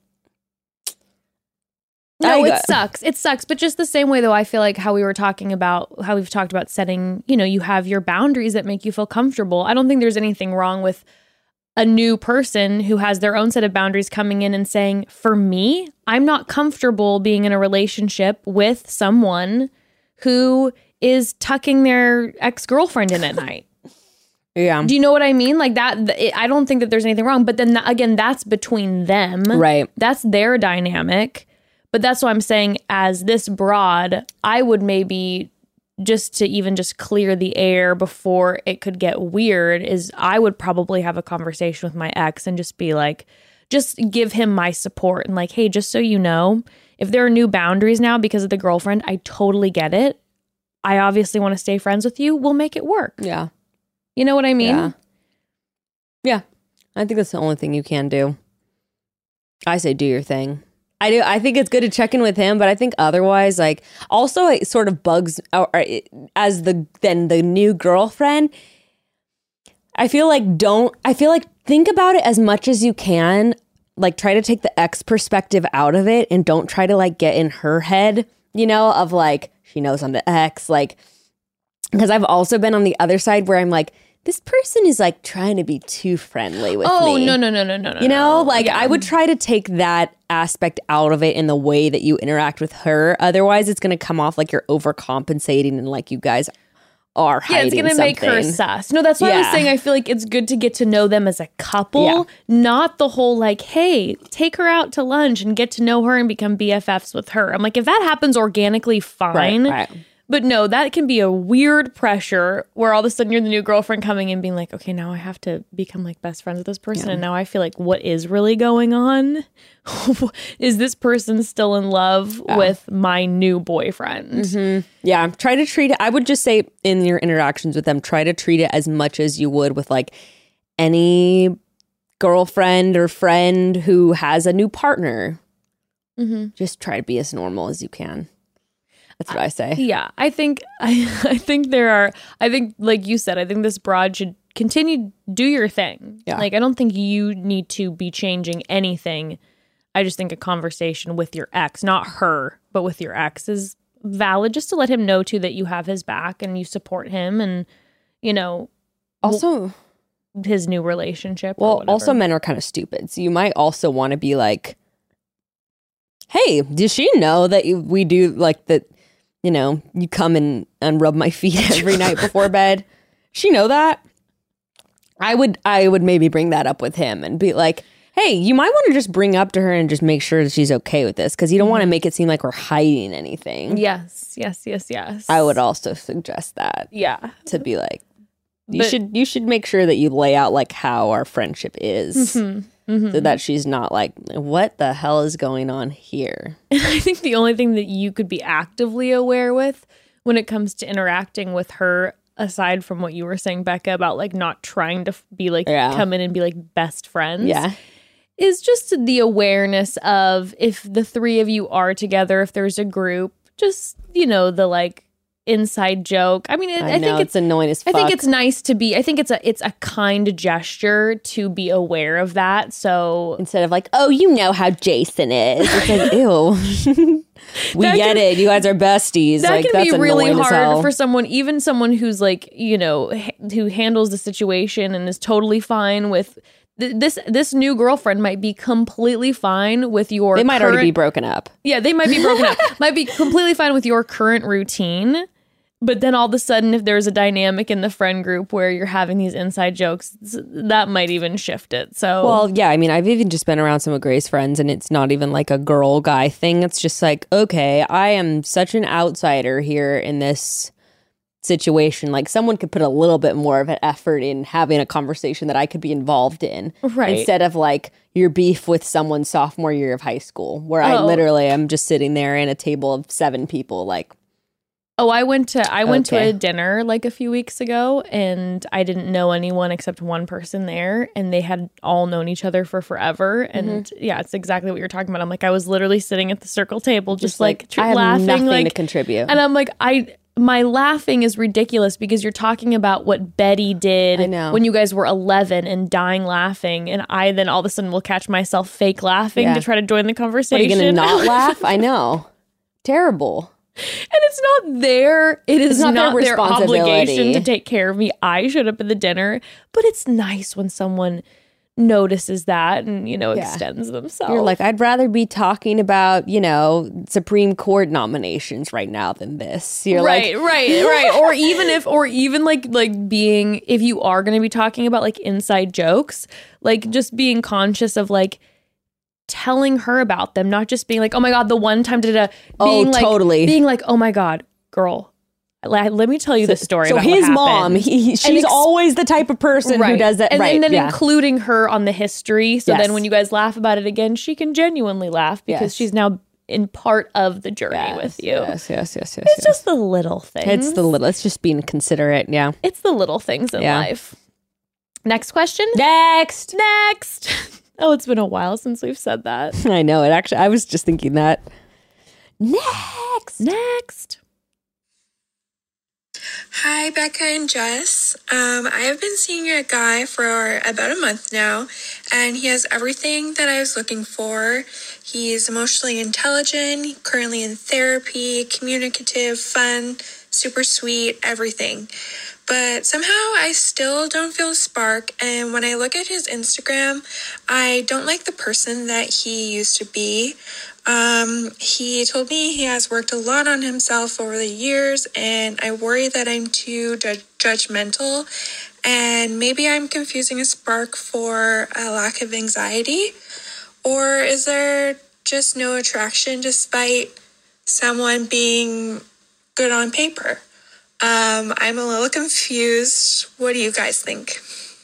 No, I- it sucks. It sucks. But just the same way, though, I feel like how we were talking about, how we've talked about setting, you know, you have your boundaries that make you feel comfortable. I don't think there's anything wrong with a new person who has their own set of boundaries coming in and saying, for me, I'm not comfortable being in a relationship with someone who is tucking their ex-girlfriend in at night. yeah, Do you know what I mean? Like that, th- it, I don't think that there's anything wrong. But then, th- again, that's between them. right. That's their dynamic. But that's what I'm saying, as this broad, I would maybe, just to even just clear the air before it could get weird, is I would probably have a conversation with my ex and just be like, just give him my support and like, hey, just so you know, if there are new boundaries now because of the girlfriend, I totally get it. I obviously want to stay friends with you. We'll make it work. Yeah. You know what I mean? Yeah. Yeah. I think that's the only thing you can do. I say do your thing. I do. I think it's good to check in with him, but I think otherwise, like, also it sort of bugs or, or it, as the then the new girlfriend. I feel like don't. I feel like think about it as much as you can. Like, try to take the ex perspective out of it, and don't try to like get in her head. You know, of like she knows I'm the ex. Like, because I've also been on the other side where I'm like, this person is like trying to be too friendly with Oh, me. no, no, no, no, no, no. You know, no. like Yeah. I would try to take that aspect out of it in the way that you interact with her. Otherwise, it's going to come off like you're overcompensating and like you guys are Yeah, hiding it's gonna make her something. sus. No, that's why I was Yeah. saying I feel like it's good to get to know them as a couple, Yeah. not the whole like, hey, take her out to lunch and get to know her and become B F Fs with her. I'm like, if that happens organically, fine. Right, right. But no, that can be a weird pressure where all of a sudden you're the new girlfriend coming in being like, okay, now I have to become like best friends with this person. Yeah. And now I feel like, what is really going on? Is this person still in love Yeah. with my new boyfriend? Mm-hmm. Yeah, try to treat it. I would just say in your interactions with them, try to treat it as much as you would with like any girlfriend or friend who has a new partner. Mm-hmm. Just try to be as normal as you can. That's what I say. Yeah, I think I, I think there are. I think, like you said, I think this broad should continue do your thing. Yeah. Like, I don't think you need to be changing anything. I just think a conversation with your ex, not her, but with your ex, is valid, just to let him know too that you have his back and you support him, and you know, Also, his new relationship. or well, whatever. also men are kind of stupid, so you might also want to be like, "Hey, does she know that you, we do like that? You know, you come and, and rub my feet every night before bed. She know that." I would, I would maybe bring that up with him and be like, "Hey, you might want to just bring up to her and just make sure that she's okay with this, because you don't want to make it seem like we're hiding anything." yes, yes, yes, yes. I would also suggest that yeah. to be like, you But- should you should make sure that you lay out like how our friendship is, Mhm, mhm. so that she's not like, what the hell is going on here? And I think the only thing that you could be actively aware with when it comes to interacting with her, aside from what you were saying, Becca, about like not trying to f- be like, Yeah. come in and be like best friends. Yeah. Is just the awareness of, if the three of you are together, if there's a group, just, you know, the like inside joke. I mean, it, I, I, know, think it's, it's, annoying as I fuck. think it's nice to be, I think it's a, it's a kind gesture to be aware of that. So Instead of like, oh, you know how Jason is. It's like, ew. We That get can- it. You guys are besties. That like can that's be really annoying as hell. hard for someone, even someone who's like, you know, h- who handles the situation and is totally fine with th- this. This new girlfriend might be completely fine with your. They might current, already be broken up. Yeah, they might be broken up. Might be completely fine with your current routine. But then all of a sudden, if there's a dynamic in the friend group where you're having these inside jokes, that might even shift it. So, Well, yeah, I mean, I've even just been around some of Grace's friends, and it's not even like a girl guy thing. It's just like, okay, I am such an outsider here in this situation. Like, someone could put a little bit more of an effort in having a conversation that I could be involved in, Right. Instead of like your beef with someone sophomore year of high school, where I Oh. literally am just sitting there in a table of seven people, like. oh, I went to I went Okay. to a dinner like a few weeks ago, and I didn't know anyone except one person there, and they had all known each other for forever. And Mm-hmm. yeah, it's exactly what you're talking about. I'm like, I was literally sitting at the circle table, just, Just like, like, tr- I have laughing, nothing like, to contribute. and I'm like, I. My laughing is ridiculous because you're talking about what Betty did I know. when you guys were eleven and dying laughing, and I then all of a sudden will catch myself fake laughing Yeah. to try to join the What, are conversation. you gonna not laugh? I know. Terrible. And it's not their, it is It's not not, their their, responsibility. obligation to take care of me. I showed up at the dinner, but it's nice when someone notices that and, you know, Yeah. extends themselves. You're like, I'd rather be talking about, you know, Supreme Court nominations right now than this. You're right, like, right, right. Or even if, or even like, like being, if you are going to be talking about like inside jokes, like just being conscious of like, telling her about them, not just being like, oh my God, the one time da da da. Oh, Being like, totally. Being like, oh my God, girl, let, let me tell you the story. so about what his mom, happened. he, he- she's ex- always the type of person who does that. and, right. and then yeah. including her on the history. So Yes. then when you guys laugh about it again, she can genuinely laugh because Yes. she's now in part of the journey Yes, with you. Yes, yes, yes, yes. It's yes. just the little things. it's the little, it's just being considerate. Yeah. It's the little things in Yeah. life. Next question. Next. Next. Oh, it's been a while since we've said that. I know it. Actually, I was just thinking that. Next. Next. Hi, Becca and Jess. Um, I have been seeing a guy for about a month now, and he has everything that I was looking for. He's emotionally intelligent, currently in therapy, communicative, fun, super sweet, everything. But somehow I still don't feel a spark, and when I look at his Instagram, I don't like the person that he used to be. Um, he told me he has worked a lot on himself over the years, and I worry that I'm too ju- judgmental, and maybe I'm confusing a spark for a lack of anxiety. Or is there just no attraction despite someone being good on paper? Um, I'm a little confused. What do you guys think?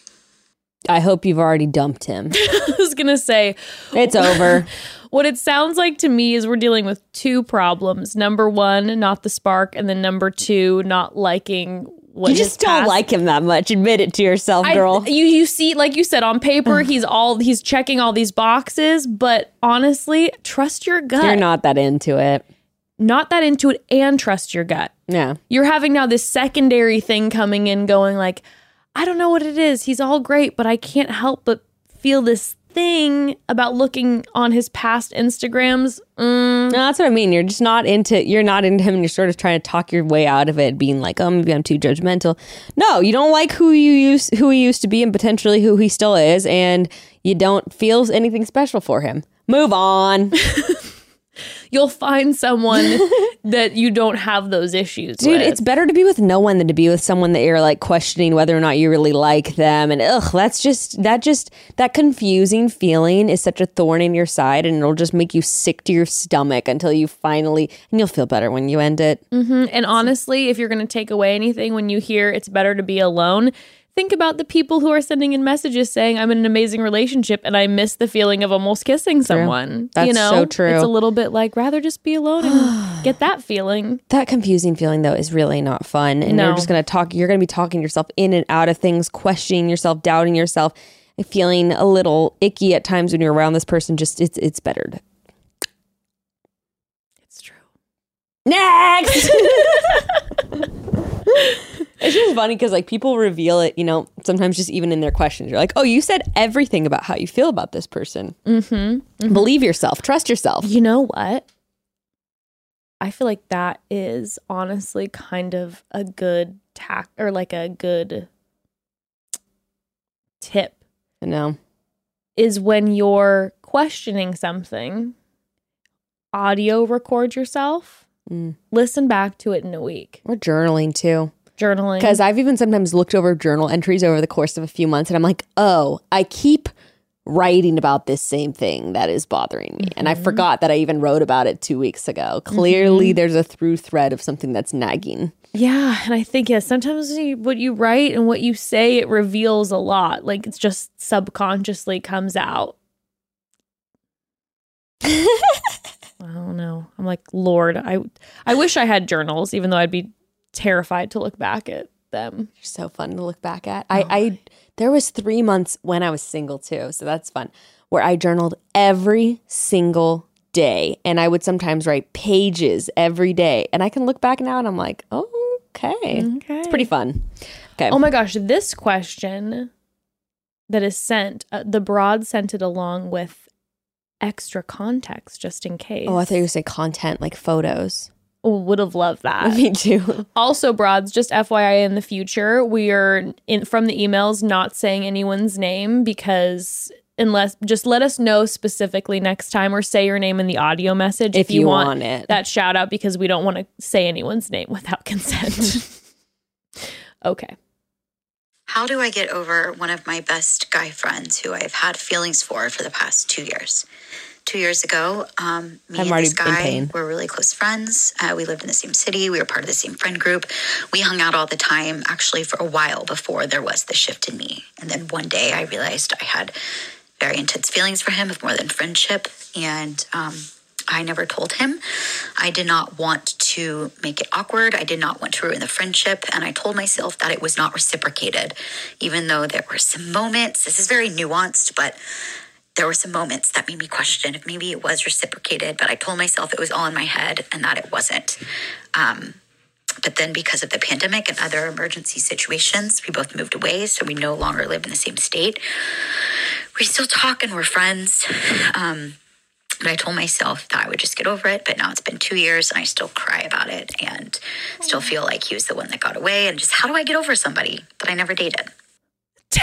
I hope you've already dumped him. I was going to say, It's over. what it sounds like to me is we're dealing with two problems. Number one, not the spark. And then number two, not liking what You his just don't past- like him that much. Admit it to yourself, I- girl. you you see, like you said, on paper, he's all he's checking all these boxes, but honestly, trust your gut. You're not that into it. Not that into it, and trust your gut. Yeah. You're having now this secondary thing coming in, going like, I don't know what it is. He's all great, but I can't help but feel this thing about looking on his past Instagrams. Mm, No, that's what I mean. You're just not into. You're not into him, and you're sort of trying to talk your way out of it, being like, "Oh, maybe I'm too judgmental." No, you don't like who you used, who he used to be, and potentially who he still is, and you don't feel anything special for him. Move on, you'll find someone that you don't have those issues dude. with. It's better to be with no one than to be with someone that you're like questioning whether or not you really like them. And ugh, that's just that just that confusing feeling is such a thorn in your side, and it'll just make you sick to your stomach until you finally, and you'll feel better when you end it. And honestly, if you're going to take away anything when you hear it's better to be alone, think about the people who are sending in messages saying, I'm in an amazing relationship and I miss the feeling of almost kissing someone. That's you know, so true. It's a little bit like, rather just be alone and get that feeling. That confusing feeling though is really not fun, and No. you're just gonna talk. You're gonna be talking yourself in and out of things, questioning yourself, doubting yourself, and feeling a little icky at times when you're around this person. Just it's it's better. To... It's true. Next. It's just funny because like people reveal it, you know, sometimes just even in their questions. You're like, oh, you said everything about how you feel about this person. Mm-hmm. Believe yourself. Trust yourself. You know what? I feel like that is honestly kind of a good tack or like a good tip. I know. Is when you're questioning something, audio record yourself, Mm. listen back to it in a week. Or journaling too. Journaling. Because I've even sometimes looked over journal entries over the course of a few months and I'm like, oh, I keep writing about this same thing that is bothering me. Mm-hmm. And I forgot that I even wrote about it two weeks ago. Clearly, mm-hmm. there's a through thread of something that's nagging. Yeah. And I think, yeah, sometimes you, what you write and what you say, it reveals a lot. Like it's just subconsciously comes out. I don't know. I'm like, Lord, I, I wish I had journals, even though I'd be terrified to look back at them. They're so fun to look back at. I, oh. I there was three months when I was single too, so that's fun, where I journaled every single day, and I would sometimes write pages every day, and I can look back now and I'm like, oh, okay, okay. It's pretty fun. Okay. Oh my gosh, this question that is sent, uh, the broad sent it along with extra context just in case. Oh, I thought you were saying content like photos. Would have loved that. Me too. Also, broads, just F Y I, in the future, we are in from the emails not saying anyone's name because unless just let us know specifically next time or say your name in the audio message if, if you, you want, want it. That shout out because we don't want to say anyone's name without consent. Okay. How do I get over one of my best guy friends who I've had feelings for for the past two years? Two years ago, um, me I'm and this in guy pain. were really close friends. Uh, we lived in the same city. We were part of the same friend group. We hung out all the time, actually, for a while before there was the shift in me. And then one day I realized I had very intense feelings for him of more than friendship. And um, I never told him. I did not want to make it awkward. I did not want to ruin the friendship. And I told myself that it was not reciprocated, even though there were some moments. This is very nuanced, but there were some moments that made me question if maybe it was reciprocated, but I told myself it was all in my head and that it wasn't. Um, but then because of the pandemic and other emergency situations, we both moved away, so we no longer live in the same state. We still talk and we're friends. Um, but I told myself that I would just get over it, but now it's been two years and I still cry about it and still feel like he was the one that got away. And just how do I get over somebody that I never dated? Tell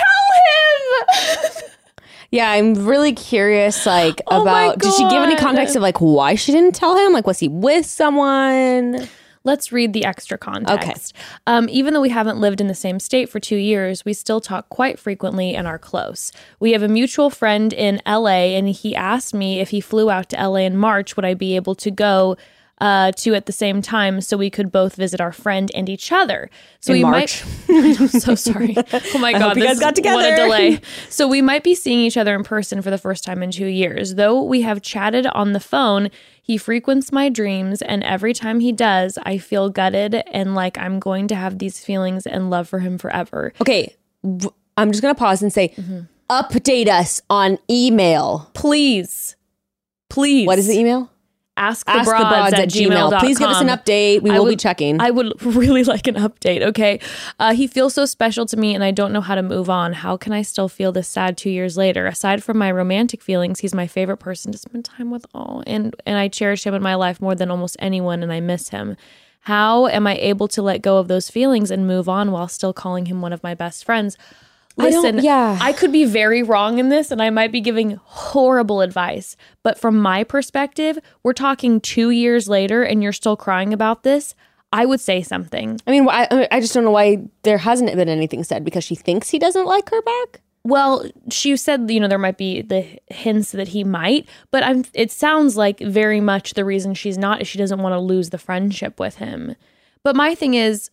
him! Yeah, I'm really curious, like, oh about, did she give any context of, like, why she didn't tell him? Like, was he with someone? Let's read the extra context. Okay. Um, even though we haven't lived in the same state for two years, we still talk quite frequently and are close. We have a mutual friend in L A, and he asked me if he flew out to L A in March, would I be able to go uh, to at the same time so we could both visit our friend and each other. So in we March. might. I'm so sorry. Oh my I God, hope you this guys got together. What a delay. So we might be seeing each other in person for the first time in two years. Though we have chatted on the phone, he frequents my dreams, and every time he does, I feel gutted and like I'm going to have these feelings and love for him forever. Okay, I'm just going to pause and say, mm-hmm. update us on email. Please. Please. What is the email? Ask the, Ask broads, the broads at, at gmail dot com. Please give us an update. We I will would, be checking. I would really like an update, okay? Uh, he feels so special to me and I don't know how to move on. How can I still feel this sad two years later? Aside from my romantic feelings, he's my favorite person to spend time with. Oh, and, and I cherish him in my life more than almost anyone and I miss him. How am I able to let go of those feelings and move on while still calling him one of my best friends? Listen, I yeah. I could be very wrong in this and I might be giving horrible advice. But from my perspective, we're talking two years later and you're still crying about this. I would say something. I mean, I, I just don't know why there hasn't been anything said because she thinks he doesn't like her back. Well, she said, you know, there might be the hints that he might, but I'm, it sounds like very much the reason she's not is she doesn't want to lose the friendship with him. But my thing is,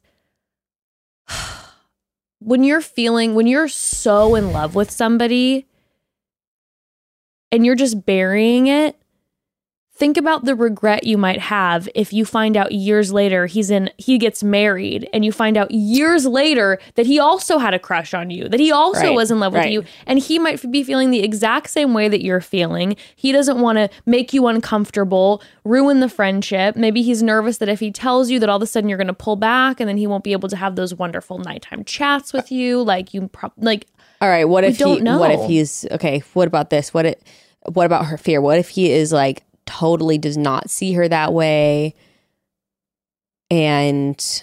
when you're feeling, when you're so in love with somebody and you're just burying it, think about the regret you might have if you find out years later he's in, he gets married and you find out years later that he also had a crush on you, that he also right, was in love with right. you. And he might be feeling the exact same way that you're feeling. He doesn't want to make you uncomfortable, ruin the friendship. Maybe he's nervous that if he tells you that all of a sudden you're going to pull back and then he won't be able to have those wonderful nighttime chats with you. Like you pro- like, all right. What if don't he, know. what if he's okay. What about this? What it, what about her fear? What if he is like, totally does not see her that way. and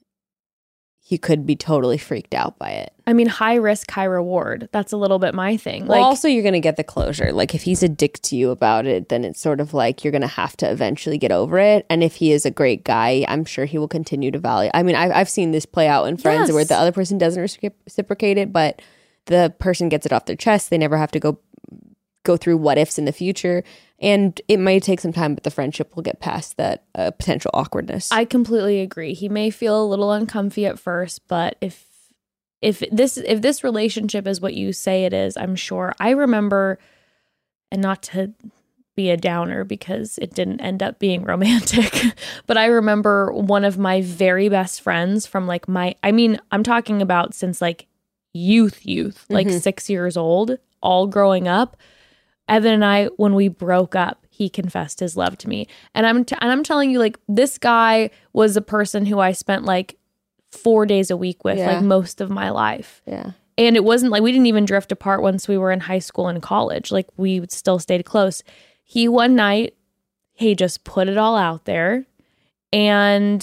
he could be totally freaked out by it. I mean, high risk, high reward. That's a little bit my thing. Well, Like, also, you're going to get the closure. Like, if he's a dick to you about it, then it's sort of like you're going to have to eventually get over it. And if he is a great guy, I'm sure he will continue to value. I mean, I've, I've seen this play out in friends Yes. where the other person doesn't recipro- reciprocate it, but the person gets it off their chest. They never have to go go through what ifs in the future. And it may take some time, but the friendship will get past that uh, potential awkwardness. I completely agree. He may feel a little uncomfy at first, but if if this if this relationship is what you say it is, I'm sure. I remember, and not to be a downer because it didn't end up being romantic, but I remember one of my very best friends from like my, I mean, I'm talking about since like youth, youth, like Mhm. six years old, all growing up. Evan and I, when we broke up, he confessed his love to me. And I'm t- and I'm telling you, like, this guy was a person who I spent like four days a week with, Yeah. like most of my life. yeah. And it wasn't like we didn't even drift apart once we were in high school and college. Like, we still stayed close. He one night, he just put it all out there. And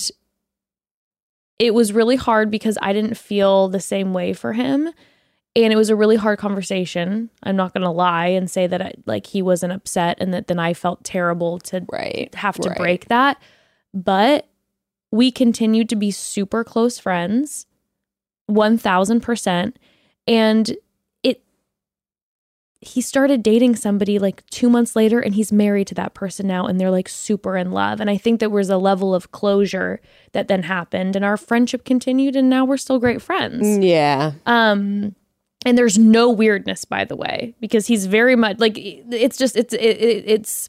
it was really hard because I didn't feel the same way for him. And it was a really hard conversation. I'm not going to lie and say that I, like he wasn't upset and that then I felt terrible to Right. have to right. break that. But we continued to be super close friends, one thousand percent. And it, he started dating somebody like two months later and he's married to that person now and they're like super in love. And I think there was a level of closure that then happened and our friendship continued and now we're still great friends. Yeah. Um, and there's no weirdness, by the way, because he's very much like, it's just, it's, it, it, it's,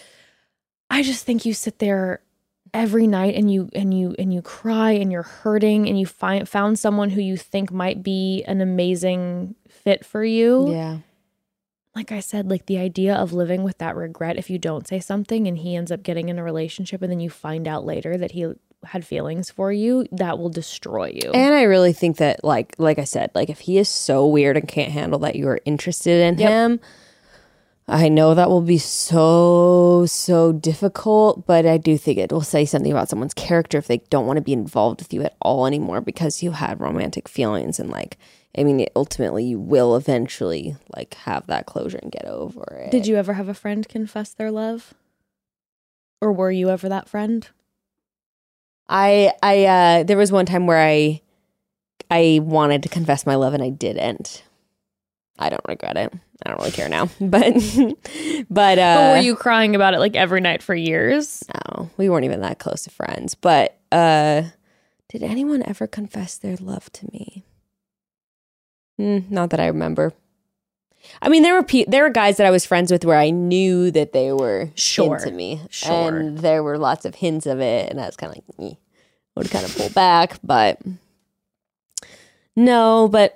I just think you sit there every night and you, and you, and you cry and you're hurting and you find, found someone who you think might be an amazing fit for you. Yeah. Like I said, like the idea of living with that regret if you don't say something and he ends up getting in a relationship and then you find out later that he had feelings for you, that will destroy you. And I really think that, like, like I said, like if he is so weird and can't handle that you are interested in Yep. him, I know that will be so, so difficult, but I do think it will say something about someone's character if they don't want to be involved with you at all anymore because you had romantic feelings. And like, I mean, ultimately you will eventually like have that closure and get over it. Did you ever have a friend confess their love? Or were you ever that friend? I, I, uh, there was one time where I, I wanted to confess my love and I didn't. I don't regret it. I don't really care now, but, but, uh, But were you crying about it like every night for years? no, we weren't even that close of friends, but, uh, did anyone ever confess their love to me? Mm, not that I remember. I mean, there were pe- there were guys that I was friends with where I knew that they were Sure. into me, Sure. and there were lots of hints of it, and I was kind of like, eh, would kind of pull back, but no. But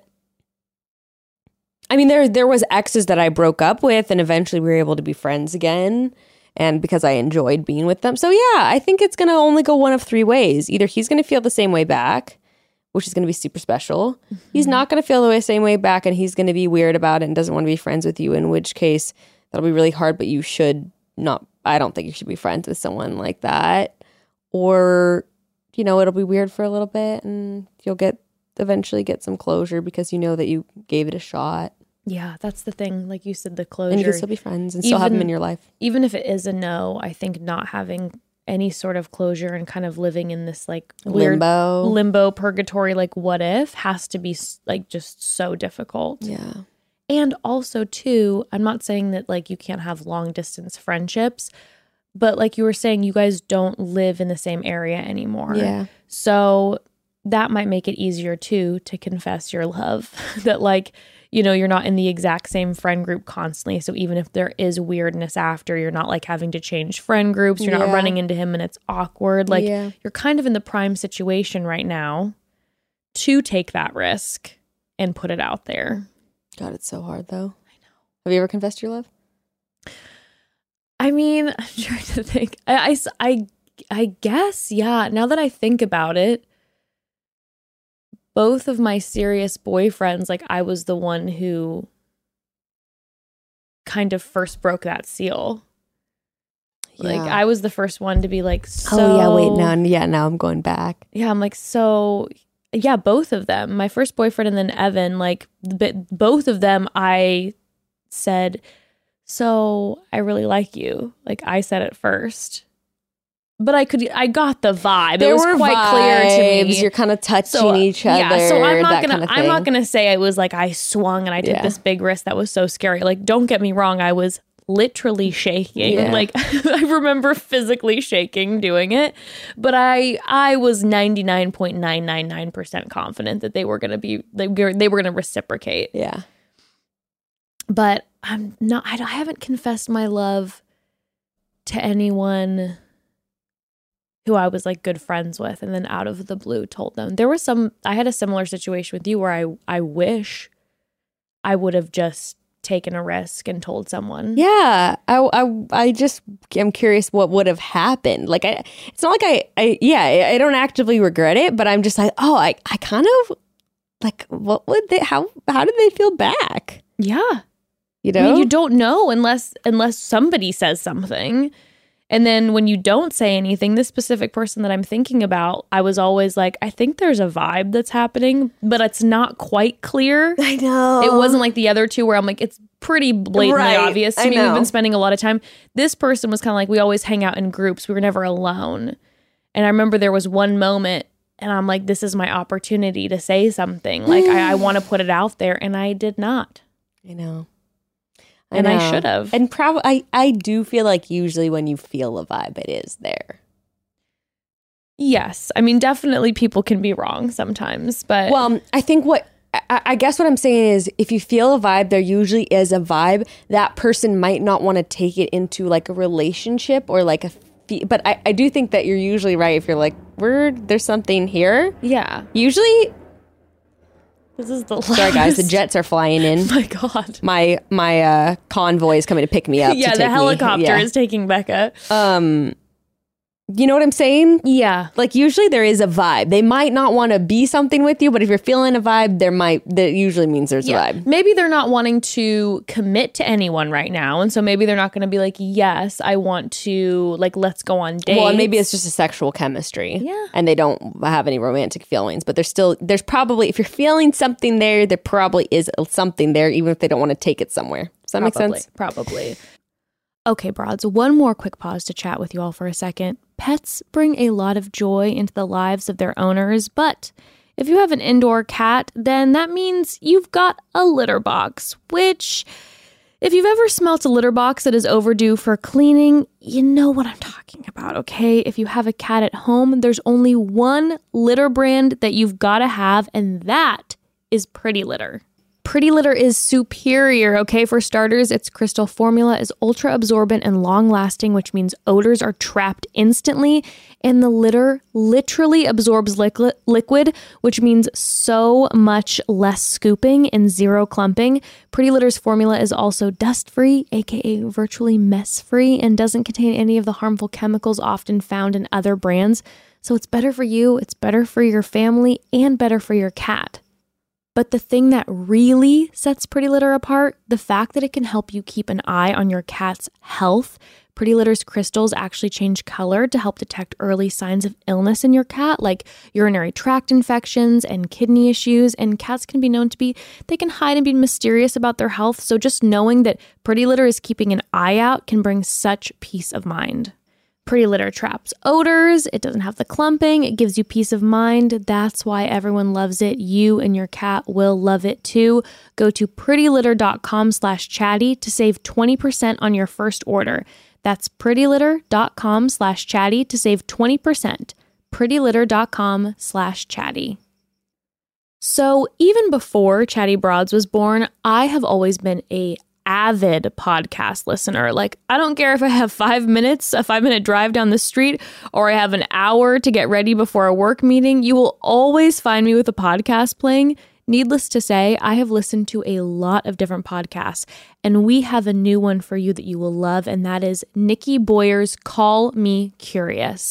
I mean, there there was exes that I broke up with, and eventually we were able to be friends again, and because I enjoyed being with them. So yeah, I think it's gonna only go one of three ways. Either he's gonna feel the same way back, which is going to be super special. Mm-hmm. He's not going to feel the same way back and he's going to be weird about it and doesn't want to be friends with you, in which case that'll be really hard, but you should not, I don't think you should be friends with someone like that. Or, you know, it'll be weird for a little bit and you'll get, eventually get some closure because you know that you gave it a shot. Yeah, that's the thing. Like you said, the closure. And you can still be friends and still have them Even- in your life. Even if it is a no, I think not having any sort of closure and kind of living in this like weird Limbo. limbo purgatory, like what if, has to be s- like just so difficult. Yeah. And also too, I'm not saying that like you can't have long distance friendships, but like you were saying, you guys don't live in the same area anymore. Yeah. So that might make it easier too to confess your love that like, you know, you're not in the exact same friend group constantly. So even if there is weirdness after, you're not like having to change friend groups. You're not Yeah. running into him and it's awkward. Like Yeah. you're kind of in the prime situation right now to take that risk and put it out there. God, it's so hard though. I know. Have you ever confessed your love? I mean, I'm trying to think. I, I s- I- I guess, yeah. Now that I think about it, both of my serious boyfriends, like I was the one who kind of first broke that seal. Like Yeah. I was the first one to be like, so, oh yeah, wait, now, yeah, now I'm going back. yeah, I'm like, so yeah, both of them, my first boyfriend and then Evan, like b- both of them, I said, so I really like you. Like I said it first. But I could, I got the vibe. There it was were quite vibes. clear to me. You're kind of touching So, each other. Yeah, so I'm not that gonna, kind of I'm not thing. gonna say I was like I swung and I took Yeah. this big risk that was so scary. Like, don't get me wrong, I was literally shaking. Yeah. Like, I remember physically shaking doing it, but I, I was ninety-nine point nine nine nine percent confident that they were gonna be, they were, they were gonna reciprocate. Yeah. But I'm not. I, I haven't confessed my love to anyone who I was like good friends with, and then out of the blue told them. There was some, I had a similar situation with you where I, I wish I would have just taken a risk and told someone. Yeah. I, I, I just am curious what would have happened. Like, I, it's not like I, I, yeah, I, I don't actively regret it, but I'm just like, oh, I, I kind of like, what would they, how, how did they feel back? Yeah. You know? I mean, you don't know unless, unless somebody says something. And then when you don't say anything, this specific person that I'm thinking about, I was always like, I think there's a vibe that's happening, but it's not quite clear. I know. It wasn't like the other two where I'm like, it's pretty blatantly Right. obvious to I me. We've know. been spending a lot of time. This person was kind of like, we always hang out in groups. We were never alone. And I remember there was one moment and I'm like, this is my opportunity to say something. Like, I, I want to put it out there. And I did not. I know. I And I know. should have. And probably, I, I do feel like usually when you feel a vibe, it is there. Yes. I mean, definitely people can be wrong sometimes, but Well, I think what, I, I guess what I'm saying is if you feel a vibe, there usually is a vibe. That person might not want to take it into like a relationship or like a, fe- but I, I do think that you're usually right if you're like, we're, there's something here. yeah. Usually, This is the sorry guys, the loudest- jets are flying in. Oh my God. My my uh, convoy is coming to pick me up. to Yeah, take the me- helicopter yeah. is taking Becca. Um, you know what I'm saying? Yeah. Like usually there is a vibe. They might not want to be something with you, but if you're feeling a vibe, there might. That usually means there's Yeah. a vibe. Maybe they're not wanting to commit to anyone right now. And so maybe they're not going to be like, yes, I want to, like, let's go on dates. Well, and maybe it's just a sexual chemistry. Yeah. And they don't have any romantic feelings, but there's still there's probably if you're feeling something there, there probably is something there, even if they don't want to take it somewhere. Does that probably, make sense? Probably. Okay, broads, one more quick pause to chat with you all for a second. Pets bring a lot of joy into the lives of their owners, but if you have an indoor cat, then that means you've got a litter box, which, if you've ever smelt a litter box that is overdue for cleaning, you know what I'm talking about, okay? If you have a cat at home, there's only one litter brand that you've got to have, and that is Pretty Litter. Pretty Litter is superior, okay? For starters, its crystal formula is ultra absorbent and long lasting, which means odors are trapped instantly, and the litter literally absorbs liquid, liquid, which means so much less scooping and zero clumping. Pretty Litter's formula is also dust-free, aka virtually mess-free, and doesn't contain any of the harmful chemicals often found in other brands. So it's better for you, it's better for your family, and better for your cat. But the thing that really sets Pretty Litter apart, the fact that it can help you keep an eye on your cat's health. Pretty Litter's crystals actually change color to help detect early signs of illness in your cat, like urinary tract infections and kidney issues. And cats can be known to be, they can hide and be mysterious about their health. So just knowing that Pretty Litter is keeping an eye out can bring such peace of mind. Pretty Litter traps odors, it doesn't have the clumping, it gives you peace of mind. That's why everyone loves it. You and your cat will love it too. Go to prettylitter.com slash chatty to save twenty percent on your first order. That's prettylitter.com slash chatty to save twenty percent. prettylitter.com slash chatty. So even before Chatty Broads was born, I have always been a avid podcast listener. Like, I don't care if I have five minutes, a five minute drive down the street, or I have an hour to get ready before a work meeting. You will always find me with a podcast playing. Needless to say, I have listened to a lot of different podcasts, and we have a new one for you that you will love, and that is Nikki Boyer's Call Me Curious.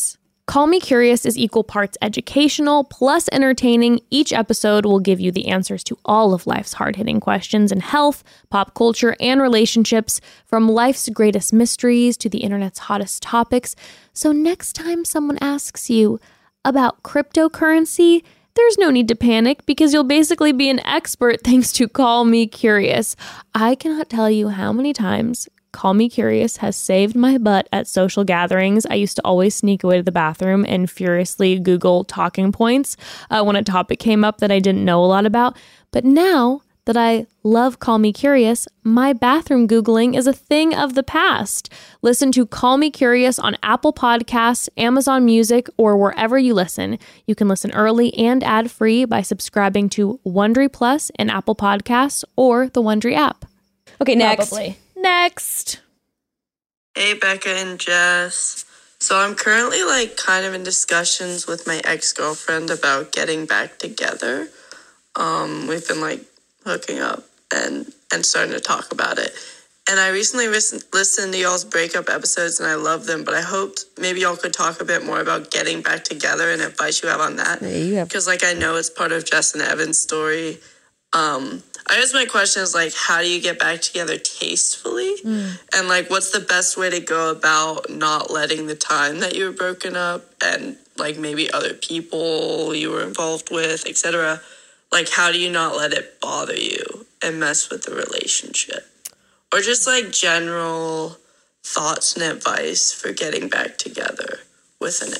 Call Me Curious is equal parts educational plus entertaining. Each episode will give you the answers to all of life's hard-hitting questions in health, pop culture, and relationships, from life's greatest mysteries to the internet's hottest topics. So next time someone asks you about cryptocurrency, there's no need to panic because you'll basically be an expert thanks to Call Me Curious. I cannot tell you how many times Call Me Curious has saved my butt at social gatherings. I used to always sneak away to the bathroom and furiously Google talking points uh, when a topic came up that I didn't know a lot about. But now that I love Call Me Curious, my bathroom Googling is a thing of the past. Listen to Call Me Curious on Apple Podcasts, Amazon Music, or wherever you listen. You can listen early and ad-free by subscribing to Wondery Plus and Apple Podcasts or the Wondery app. Okay, next. Probably. Next. Hey, Becca and Jess. So I'm currently like kind of in discussions with my ex-girlfriend about getting back together. Um, we've been like hooking up and, and starting to talk about it. And I recently ris- listened to y'all's breakup episodes and I love them, but I hoped maybe y'all could talk a bit more about getting back together and advice you have on that. Yeah, you have. Because like I know it's part of Jess and Evan's story. Um, I guess my question is like, how do you get back together tastefully? Mm. And like, what's the best way to go about not letting the time that you were broken up and like maybe other people you were involved with, et cetera. Like, how do you not let it bother you and mess with the relationship? Or just like general thoughts and advice for getting back together with an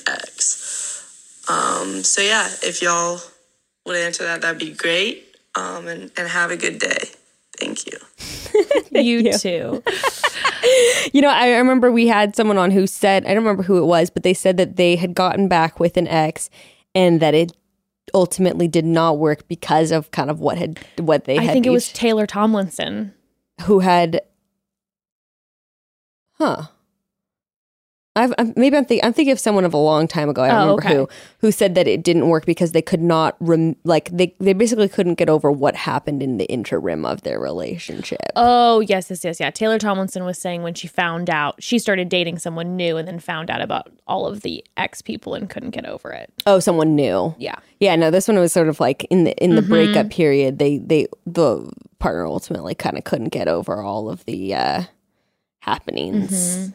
ex. Um, so yeah, if y'all would answer that, that'd be great. Um, and, and have a good day. Thank you. you, you too. You know, I remember we had someone on who said, I don't remember who it was, but they said that they had gotten back with an ex and that it ultimately did not work because of kind of what had what they I had. I think it was each, Taylor Tomlinson. Who had, huh. I've, I'm, maybe I'm, think, I'm thinking of someone of a long time ago. I don't oh, remember okay. who who said that it didn't work because they could not rem, like they they basically couldn't get over what happened in the interim of their relationship. Oh yes, yes, yes, yeah. Taylor Tomlinson was saying when she found out she started dating someone new and then found out about all of the ex people and couldn't get over it. Oh, someone new. Yeah, yeah. No, this one was sort of like in the in the mm-hmm. breakup period. They they the partner ultimately kind of couldn't get over all of the uh, happenings. Mm-hmm.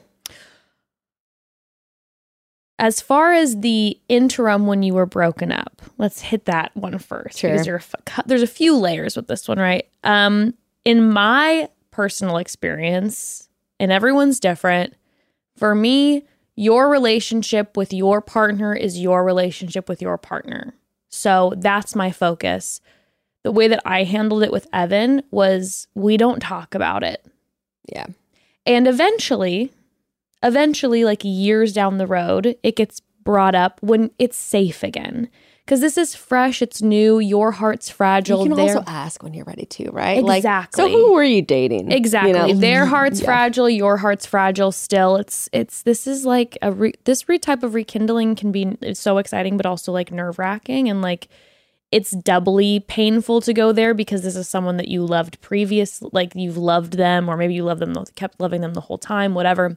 As far as the interim when you were broken up, let's hit that one first. Sure. Because there are, there's a few layers with this one, right? Um, in my personal experience, and everyone's different, for me, your relationship with your partner is your relationship with your partner. So that's my focus. The way that I handled it with Evan was we don't talk about it. Yeah. And eventually... Eventually, like years down the road, it gets brought up when it's safe again. Because this is fresh, it's new, your heart's fragile. You can their... also ask when you're ready to, right? Exactly. Like, so who were you dating? Exactly. You know? Their heart's yeah. fragile, your heart's fragile still. It's, it's, this is like a, re- this re- type of rekindling can be so exciting, but also like nerve wracking. And like, it's doubly painful to go there because this is someone that you loved previous, like you've loved them, or maybe you loved them, kept loving them the whole time, whatever.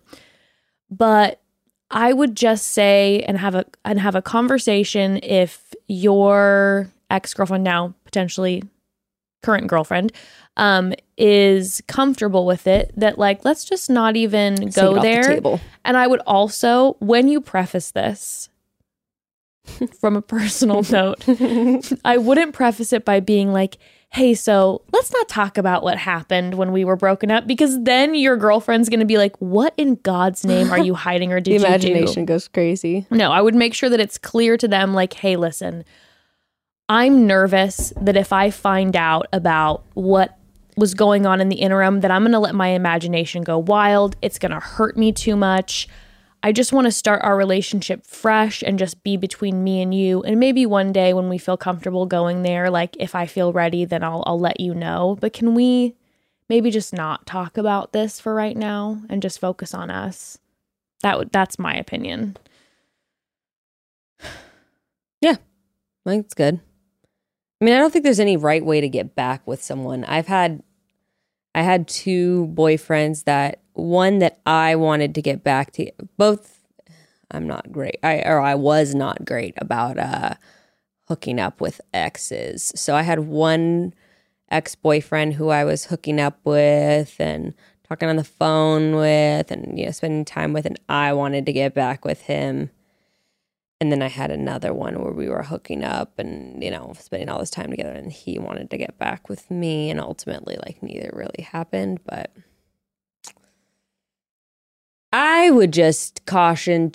But I would just say and have a and have a conversation if your ex-girlfriend, now potentially current girlfriend, um, is comfortable with it, that like, let's just not even go there. The and I would also, when you preface this from a personal note, I wouldn't preface it by being like, hey, so let's not talk about what happened when we were broken up, because then your girlfriend's going to be like, what in God's name are you hiding or did you do? The imagination goes crazy. No, I would make sure that it's clear to them like, hey, listen, I'm nervous that if I find out about what was going on in the interim, that I'm going to let my imagination go wild. It's going to hurt me too much. I just want to start our relationship fresh and just be between me and you. And maybe one day when we feel comfortable going there, like if I feel ready, then I'll I'll let you know. But can we maybe just not talk about this for right now and just focus on us? That would that's my opinion. Yeah, I think it's good. I mean, I don't think there's any right way to get back with someone. I've had I had two boyfriends that one that I wanted to get back to, both, I'm not great. I or I was not great about uh, hooking up with exes. So I had one ex-boyfriend who I was hooking up with and talking on the phone with and, you know, spending time with, and I wanted to get back with him. And then I had another one where we were hooking up and, you know, spending all this time together, and he wanted to get back with me, and ultimately, like, neither really happened. But I would just caution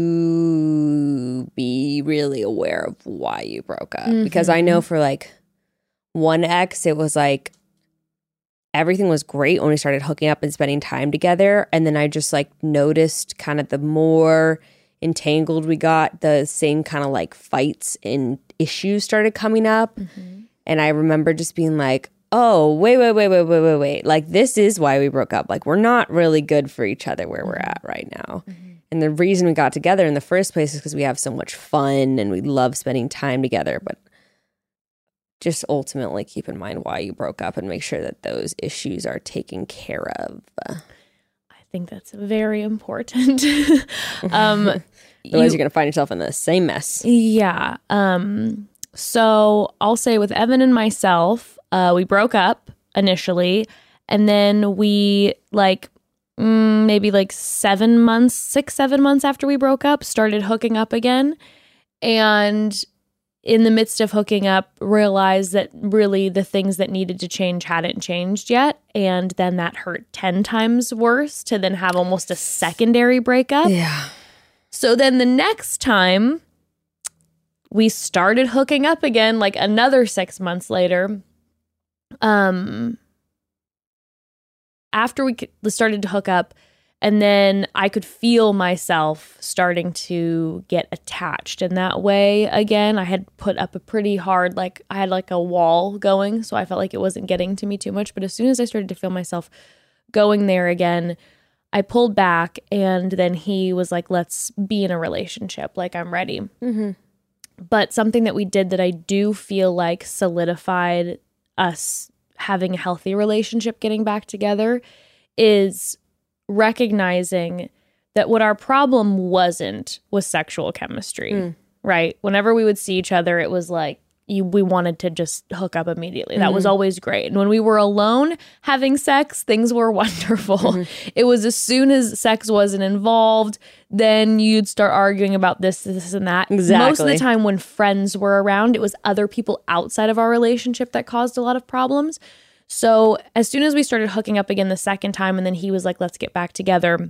to be really aware of why you broke up. Mm-hmm. Because I know for, like, one ex, it was like everything was great when we started hooking up and spending time together. And then I just, like, noticed kind of the more entangled we got, the same kind of like fights and issues started coming up. Mm-hmm. And I remember just being like, oh, wait, wait, wait, wait, wait, wait, wait. Like, this is why we broke up. Like, we're not really good for each other where mm-hmm. we're at right now. Mm-hmm. And the reason we got together in the first place is because we have so much fun and we love spending time together. But just ultimately keep in mind why you broke up and make sure that those issues are taken care of. I think that's very important. um, Otherwise, you, you're going to find yourself in the same mess. Yeah. Um, so I'll say with Evan and myself, uh, we broke up initially, and then we like mm, maybe like seven months, six, seven months after we broke up, started hooking up again. And in the midst of hooking up, realized that really the things that needed to change hadn't changed yet. And then that hurt ten times worse to then have almost a secondary breakup. Yeah. So then the next time we started hooking up again, like another six months later, um, after we started to hook up, and then I could feel myself starting to get attached in that way again. I had put up a pretty hard, like I had like a wall going, so I felt like it wasn't getting to me too much. But as soon as I started to feel myself going there again, I pulled back, and then he was like, let's be in a relationship. Like, I'm ready. Mm-hmm. But something that we did that I do feel like solidified us having a healthy relationship, getting back together, is recognizing that what our problem wasn't was sexual chemistry, mm. right? Whenever we would see each other, it was like you, we wanted to just hook up immediately. Mm-hmm. That was always great. And when we were alone having sex, things were wonderful. Mm-hmm. It was as soon as sex wasn't involved, then you'd start arguing about this, this, and that. Exactly. Most of the time when friends were around, it was other people outside of our relationship that caused a lot of problems. So as soon as we started hooking up again the second time, and then he was like, let's get back together.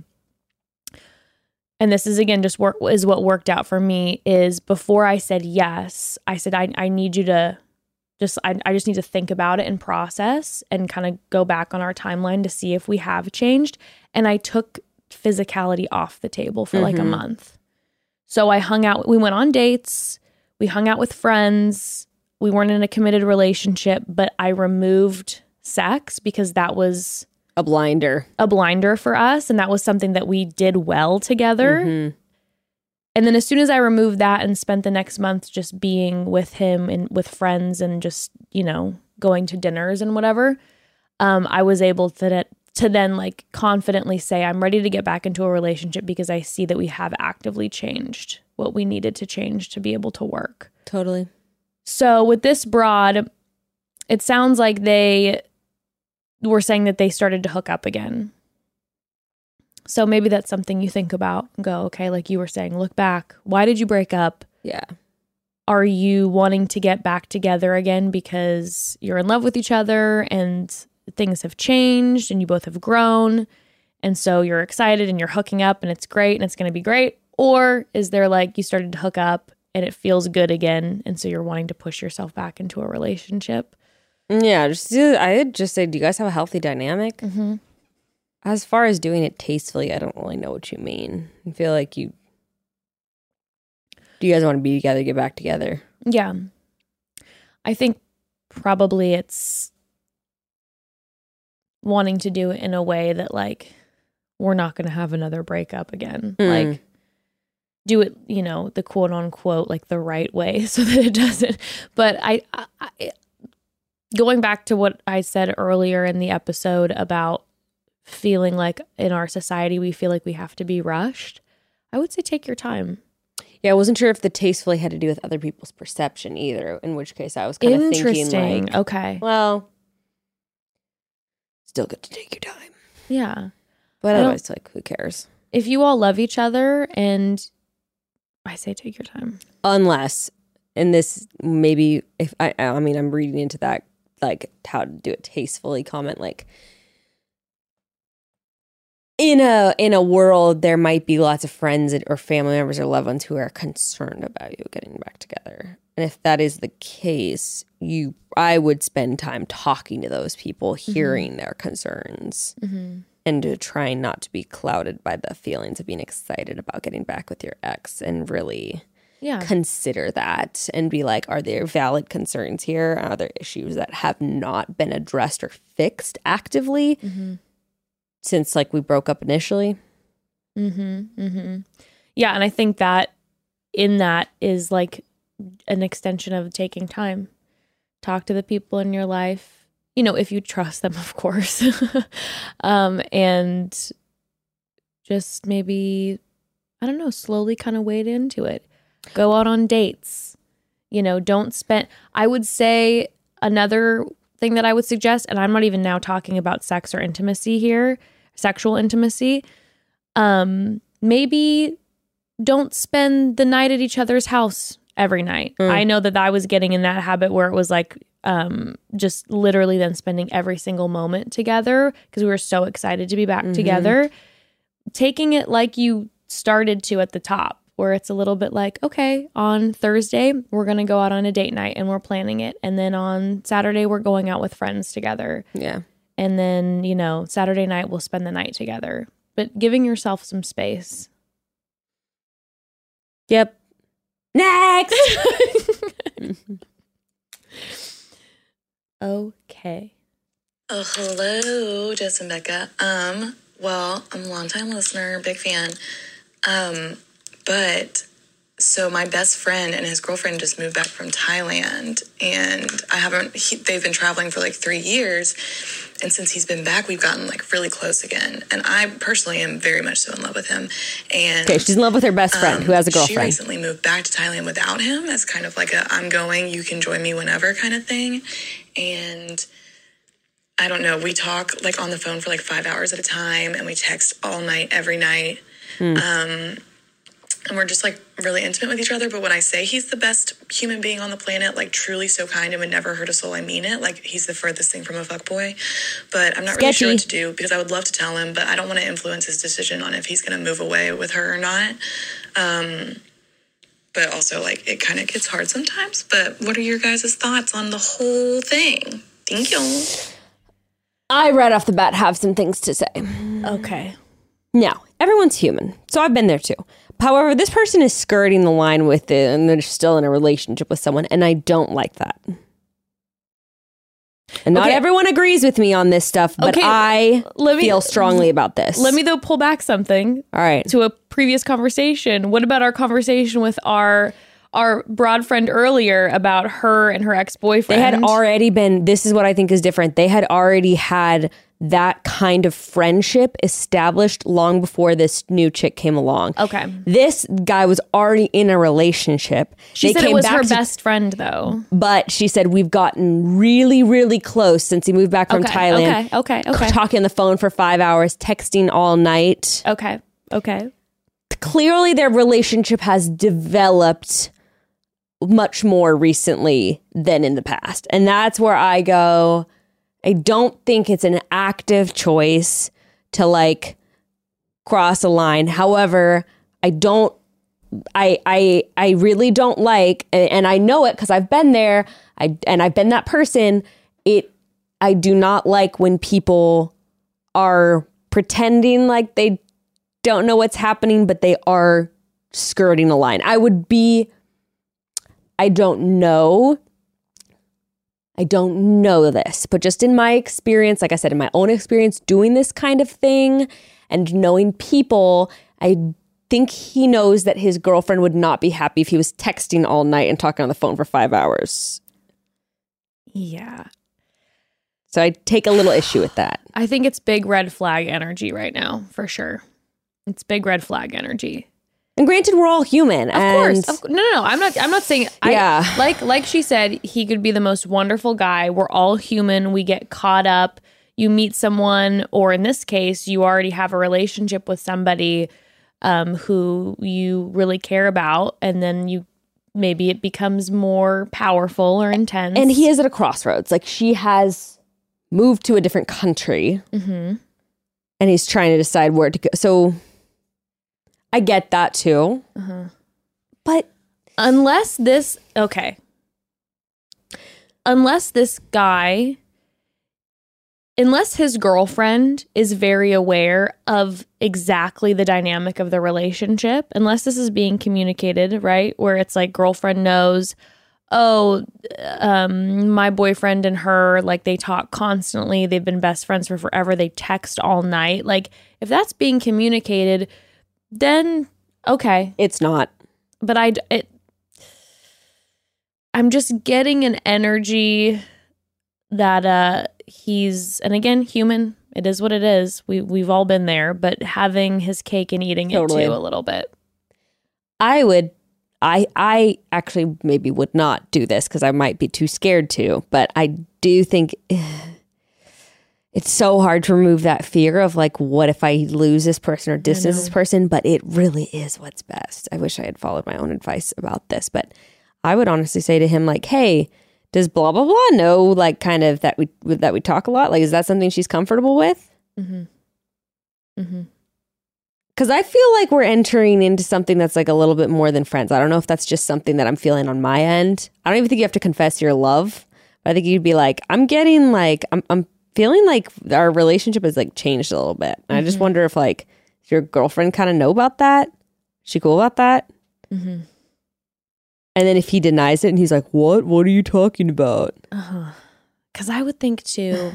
And this is, again, just work is what worked out for me, is before I said yes, I said, I, I need you to just, I, I just need to think about it and process and kind of go back on our timeline to see if we have changed. And I took physicality off the table for mm-hmm. like a month. So I hung out, we went on dates, we hung out with friends, we weren't in a committed relationship, but I removed sex because that was a blinder a blinder for us, and that was something that we did well together. Mm-hmm. And then as soon as I removed that and spent the next month just being with him and with friends and just, you know, going to dinners and whatever, um, I was able to to then like confidently say I'm ready to get back into a relationship because I see that we have actively changed what we needed to change to be able to work. Totally. So with this broad, it sounds like they were saying that they started to hook up again. So maybe that's something you think about and go, okay, like you were saying, look back. Why did you break up? Yeah. Are you wanting to get back together again because you're in love with each other and things have changed and you both have grown, and so you're excited and you're hooking up and it's great and it's going to be great? Or is there like you started to hook up and it feels good again, and so you're wanting to push yourself back into a relationship? Yeah, just I'd just say, do you guys have a healthy dynamic? Mm-hmm. As far as doing it tastefully, I don't really know what you mean. I feel like you... Do you guys want to be together, get back together? Yeah. I think probably it's wanting to do it in a way that, like, we're not going to have another breakup again. Mm. Like, do it, you know, the quote unquote, like the right way so that it doesn't. But I, I, I going back to what I said earlier in the episode about feeling like in our society we feel like we have to be rushed, I would say take your time. Yeah, I wasn't sure if the tastefully had to do with other people's perception either, in which case I was kind of thinking Interesting. like, Okay. well, still good to take your time. Yeah. But I don't- otherwise, like, who cares? If you all love each other, and I say take your time. Unless, and this maybe, if I, I mean, I'm reading into that, like, how to do it tastefully comment, like, in a in a world, there might be lots of friends or family members or loved ones who are concerned about you getting back together. And if that is the case, you, I would spend time talking to those people, hearing mm-hmm. their concerns, mm-hmm. and to try not to be clouded by the feelings of being excited about getting back with your ex, and really yeah. consider that and be like, are there valid concerns here? Are there issues that have not been addressed or fixed actively? Mm-hmm. Since, like, we broke up initially. Mm-hmm, mm-hmm. Yeah, and I think that in that is, like, an extension of taking time. Talk to the people in your life, you know, if you trust them, of course. um, and just maybe, I don't know, slowly kind of wade into it. Go out on dates. You know, don't spend, I would say another thing that I would suggest, and I'm not even now talking about sex or intimacy here, sexual intimacy, um, maybe don't spend the night at each other's house every night. Mm. I know that I was getting in that habit where it was like um, just literally then spending every single moment together because we were so excited to be back mm-hmm. together. Taking it like you started to at the top, where it's a little bit like, okay, on Thursday, we're going to go out on a date night and we're planning it. And then on Saturday, we're going out with friends together. Yeah. And then, you know, Saturday night, we'll spend the night together. But giving yourself some space. Yep. Next! Okay. Oh, hello, Jess and Becca. Um, well, I'm a longtime listener, big fan. Um, but so my best friend and his girlfriend just moved back from Thailand, and I haven't, he, they've been traveling for like three years. And since he's been back, we've gotten like really close again. And I personally am very much so in love with him. And okay, she's in love with her best friend um, who has a girlfriend. She recently moved back to Thailand without him as kind of like a I'm going, you can join me whenever kind of thing. And I don't know, we talk like on the phone for like five hours at a time, and we text all night, every night. Hmm. Um, and we're just like really intimate with each other. But when I say he's the best human being on the planet, like truly so kind and would never hurt a soul, I mean it. Like he's the furthest thing from a fuckboy. But I'm not Sketchy. really sure what to do, because I would love to tell him, but I don't want to influence his decision on if he's going to move away with her or not. Um, but also like it kind of gets hard sometimes. But what are your guys' thoughts on the whole thing? Thank you. I right off the bat have some things to say. Okay. Now, everyone's human, so I've been there too. However, this person is skirting the line with it, and they're still in a relationship with someone, and I don't like that. And not okay. everyone agrees with me on this stuff, but okay. I let me, feel strongly about this. Let me, though, pull back something. All right. To a previous conversation. What about our conversation with our our broad friend earlier about her and her ex-boyfriend? They had already been, this is what I think is different. They had already had that kind of friendship established long before this new chick came along. Okay. This guy was already in a relationship. She they said came it was back her to, best friend, though. But she said, we've gotten really, really close since he moved back from okay, Thailand. Okay, okay, okay. Talking on the phone for five hours, texting all night. Okay, okay. Clearly, their relationship has developed much more recently than in the past. And that's where I go, I don't think it's an active choice to like cross a line. However, I don't, I, I, I really don't like, and I know it because I've been there. I, and I've been that person. It, I do not like when people are pretending like they don't know what's happening, but they are skirting a line. I would be, I don't know. I don't know this, but just in my experience, like I said, in my own experience doing this kind of thing and knowing people, I think he knows that his girlfriend would not be happy if he was texting all night and talking on the phone for five hours. Yeah. So I take a little issue with that. I think it's big red flag energy right now, for sure. It's big red flag energy. And granted, we're all human. Of and course. Of, no, no, no. I'm not I'm not saying Yeah. I, like like she said, he could be the most wonderful guy. We're all human. We get caught up. You meet someone, or in this case, you already have a relationship with somebody um, who you really care about, and then you maybe it becomes more powerful or intense. And he is at a crossroads. Like, she has moved to a different country. Mm-hmm. And he's trying to decide where to go. So I get that too. Uh-huh. But unless this, okay. Unless this guy, unless his girlfriend is very aware of exactly the dynamic of the relationship, unless this is being communicated, right? Where it's like girlfriend knows, oh, um, my boyfriend and her, like they talk constantly. They've been best friends for forever. They text all night. Like if that's being communicated, then okay. It's not. But I, it, I'm just getting an energy that uh, he's, and again, human. It is what it is. We, we've all been there, but having his cake and eating Totally. it too a little bit. I would, I, I actually maybe would not do this because I might be too scared to, but I do think it's so hard to remove that fear of like, what if I lose this person or distance this person? But it really is what's best. I wish I had followed my own advice about this, but I would honestly say to him like, hey, does blah, blah, blah know like kind of that we, that we talk a lot? Like, is that something she's comfortable with? Mm-hmm. Mm-hmm. Because I feel like we're entering into something that's like a little bit more than friends. I don't know if that's just something that I'm feeling on my end. I don't even think you have to confess your love. But I think you'd be like, I'm getting like, I'm, I'm feeling like our relationship has like changed a little bit. And mm-hmm. I just wonder if like does your girlfriend kind of know about that? Is she cool about that? Mm-hmm. And then if he denies it and he's like, what? What are you talking about? Uh-huh. Because I would think too,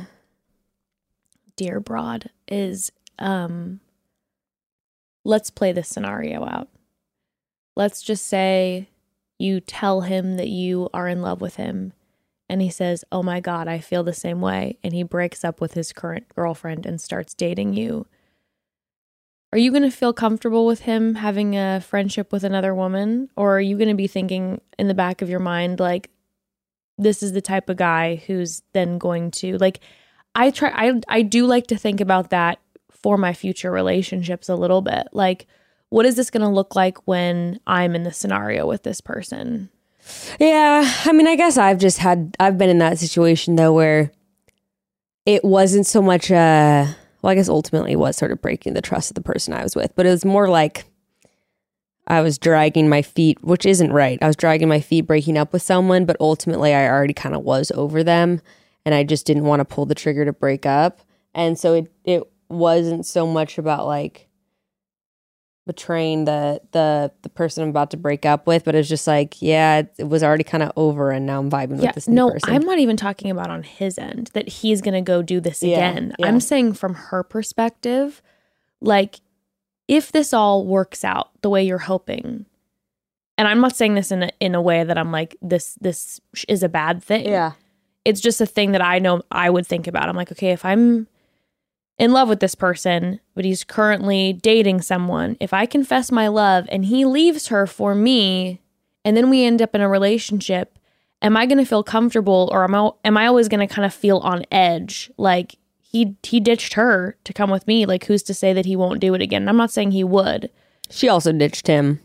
dear Broad, is um, let's play this scenario out. Let's just say you tell him that you are in love with him and he says, oh my God, I feel the same way. And he breaks up with his current girlfriend and starts dating you. Are you going to feel comfortable with him having a friendship with another woman? Or are you going to be thinking in the back of your mind, like, this is the type of guy who's then going to, like, I try, I, I do like to think about that for my future relationships a little bit. Like, what is this going to look like when I'm in the scenario with this person? Yeah. I mean, I guess I've just had, I've been in that situation though, where it wasn't so much, uh, well, I guess ultimately it was sort of breaking the trust of the person I was with, but it was more like I was dragging my feet, which isn't right. I was dragging my feet breaking up with someone, but ultimately I already kind of was over them and I just didn't want to pull the trigger to break up. And so it, it wasn't so much about like betraying the, the, the person I'm about to break up with, but it's just like, yeah, it, it was already kind of over and now I'm vibing yeah, with this new no, person. I'm not even talking about on his end that he's going to go do this Yeah, again. yeah. I'm saying from her perspective, like if this all works out the way you're hoping, and I'm not saying this in a, in a way that I'm like, this, this is a bad thing. Yeah. It's just a thing that I know I would think about. I'm like, okay, if I'm in love with this person, but he's currently dating someone, if I confess my love and he leaves her for me, and then we end up in a relationship, am I going to feel comfortable, or am I, am I always going to kind of feel on edge? Like he, he ditched her to come with me. Like who's to say that he won't do it again? And I'm not saying he would. She also ditched him.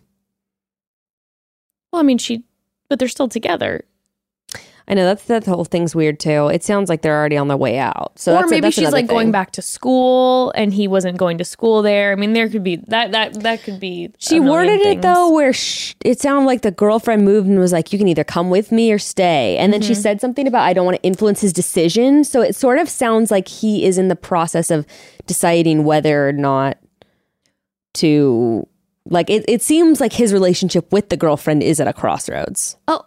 Well, I mean, she, but they're still together. I know that's that whole thing's weird too. It sounds like they're already on their way out. So or that's a- maybe that's she's another like going thing. back to school and he wasn't going to school there. I mean, there could be that that that could be. She a million worded it things. though where sh- it sounded like the girlfriend moved and was like, you can either come with me or stay. And then Mm-hmm. she said something about, I don't want to influence his decision. So it sort of sounds like he is in the process of deciding whether or not to, like, it, it seems like his relationship with the girlfriend is at a crossroads. Oh,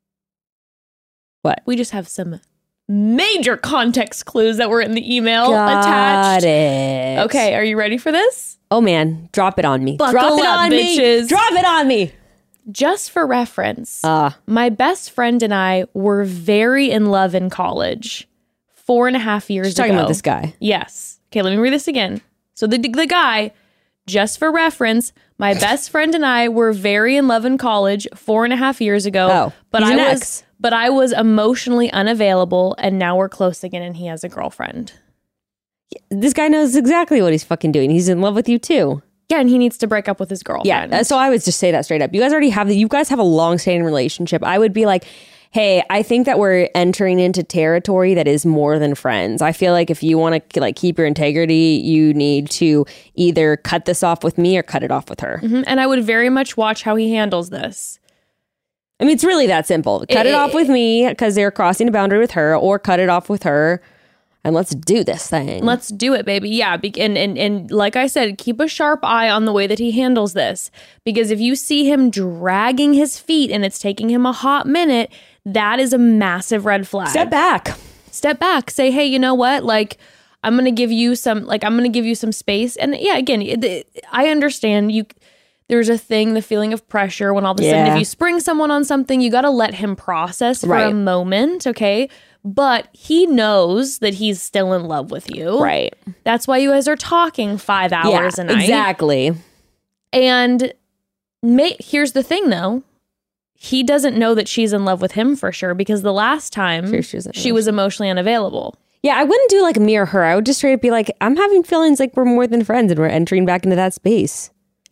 What? we just have some major context clues that were in the email Got attached. it. Okay, are you ready for this? Oh man, drop it on me. Buckle drop it up, on bitches. me. Drop it on me. Just for reference, Uh, my best friend and I were very in love in college four and a half years she's talking ago. about this guy. Yes. Okay, let me read this again. So the the guy just for reference, my best friend and I were very in love in college four and a half years ago. Oh, but he's I an was ex. but I was emotionally unavailable, and now we're close again, and he has a girlfriend. This guy knows exactly what he's fucking doing. He's in love with you too. Yeah, and he needs to break up with his girlfriend. Yeah, so I would just say that straight up. You guys already have the, you guys have a long-standing relationship. I would be like, hey, I think that we're entering into territory that is more than friends. I feel like if you want to like keep your integrity, you need to either cut this off with me or cut it off with her. Mhm. And I would very much watch how he handles this. I mean, it's really that simple. Cut it, It- off with me because they're crossing a boundary with her, or cut it off with her and let's do this thing. Let's do it, baby. Yeah. be- And, and, and like I said, keep a sharp eye on the way that he handles this. Because if you see him dragging his feet and it's taking him a hot minute, that is a massive red flag. Step back. Step back. Say, hey, you know what? Like, I'm going to give you some, like, I'm going to give you some space. And yeah, again, it, I understand you. There's a thing, the feeling of pressure when all of a sudden, Yeah. if you spring someone on something, you got to let him process for a Right. moment. Okay. But he knows that he's still in love with you. Right. That's why you guys are talking five hours Yeah, a night. exactly. And may, here's the thing, though. He doesn't know that she's in love with him for sure, because the last time Sure, she was she was emotionally unavailable. Yeah, I wouldn't do like me or her. I would just straight up be like, I'm having feelings like we're more than friends and we're entering back into that space.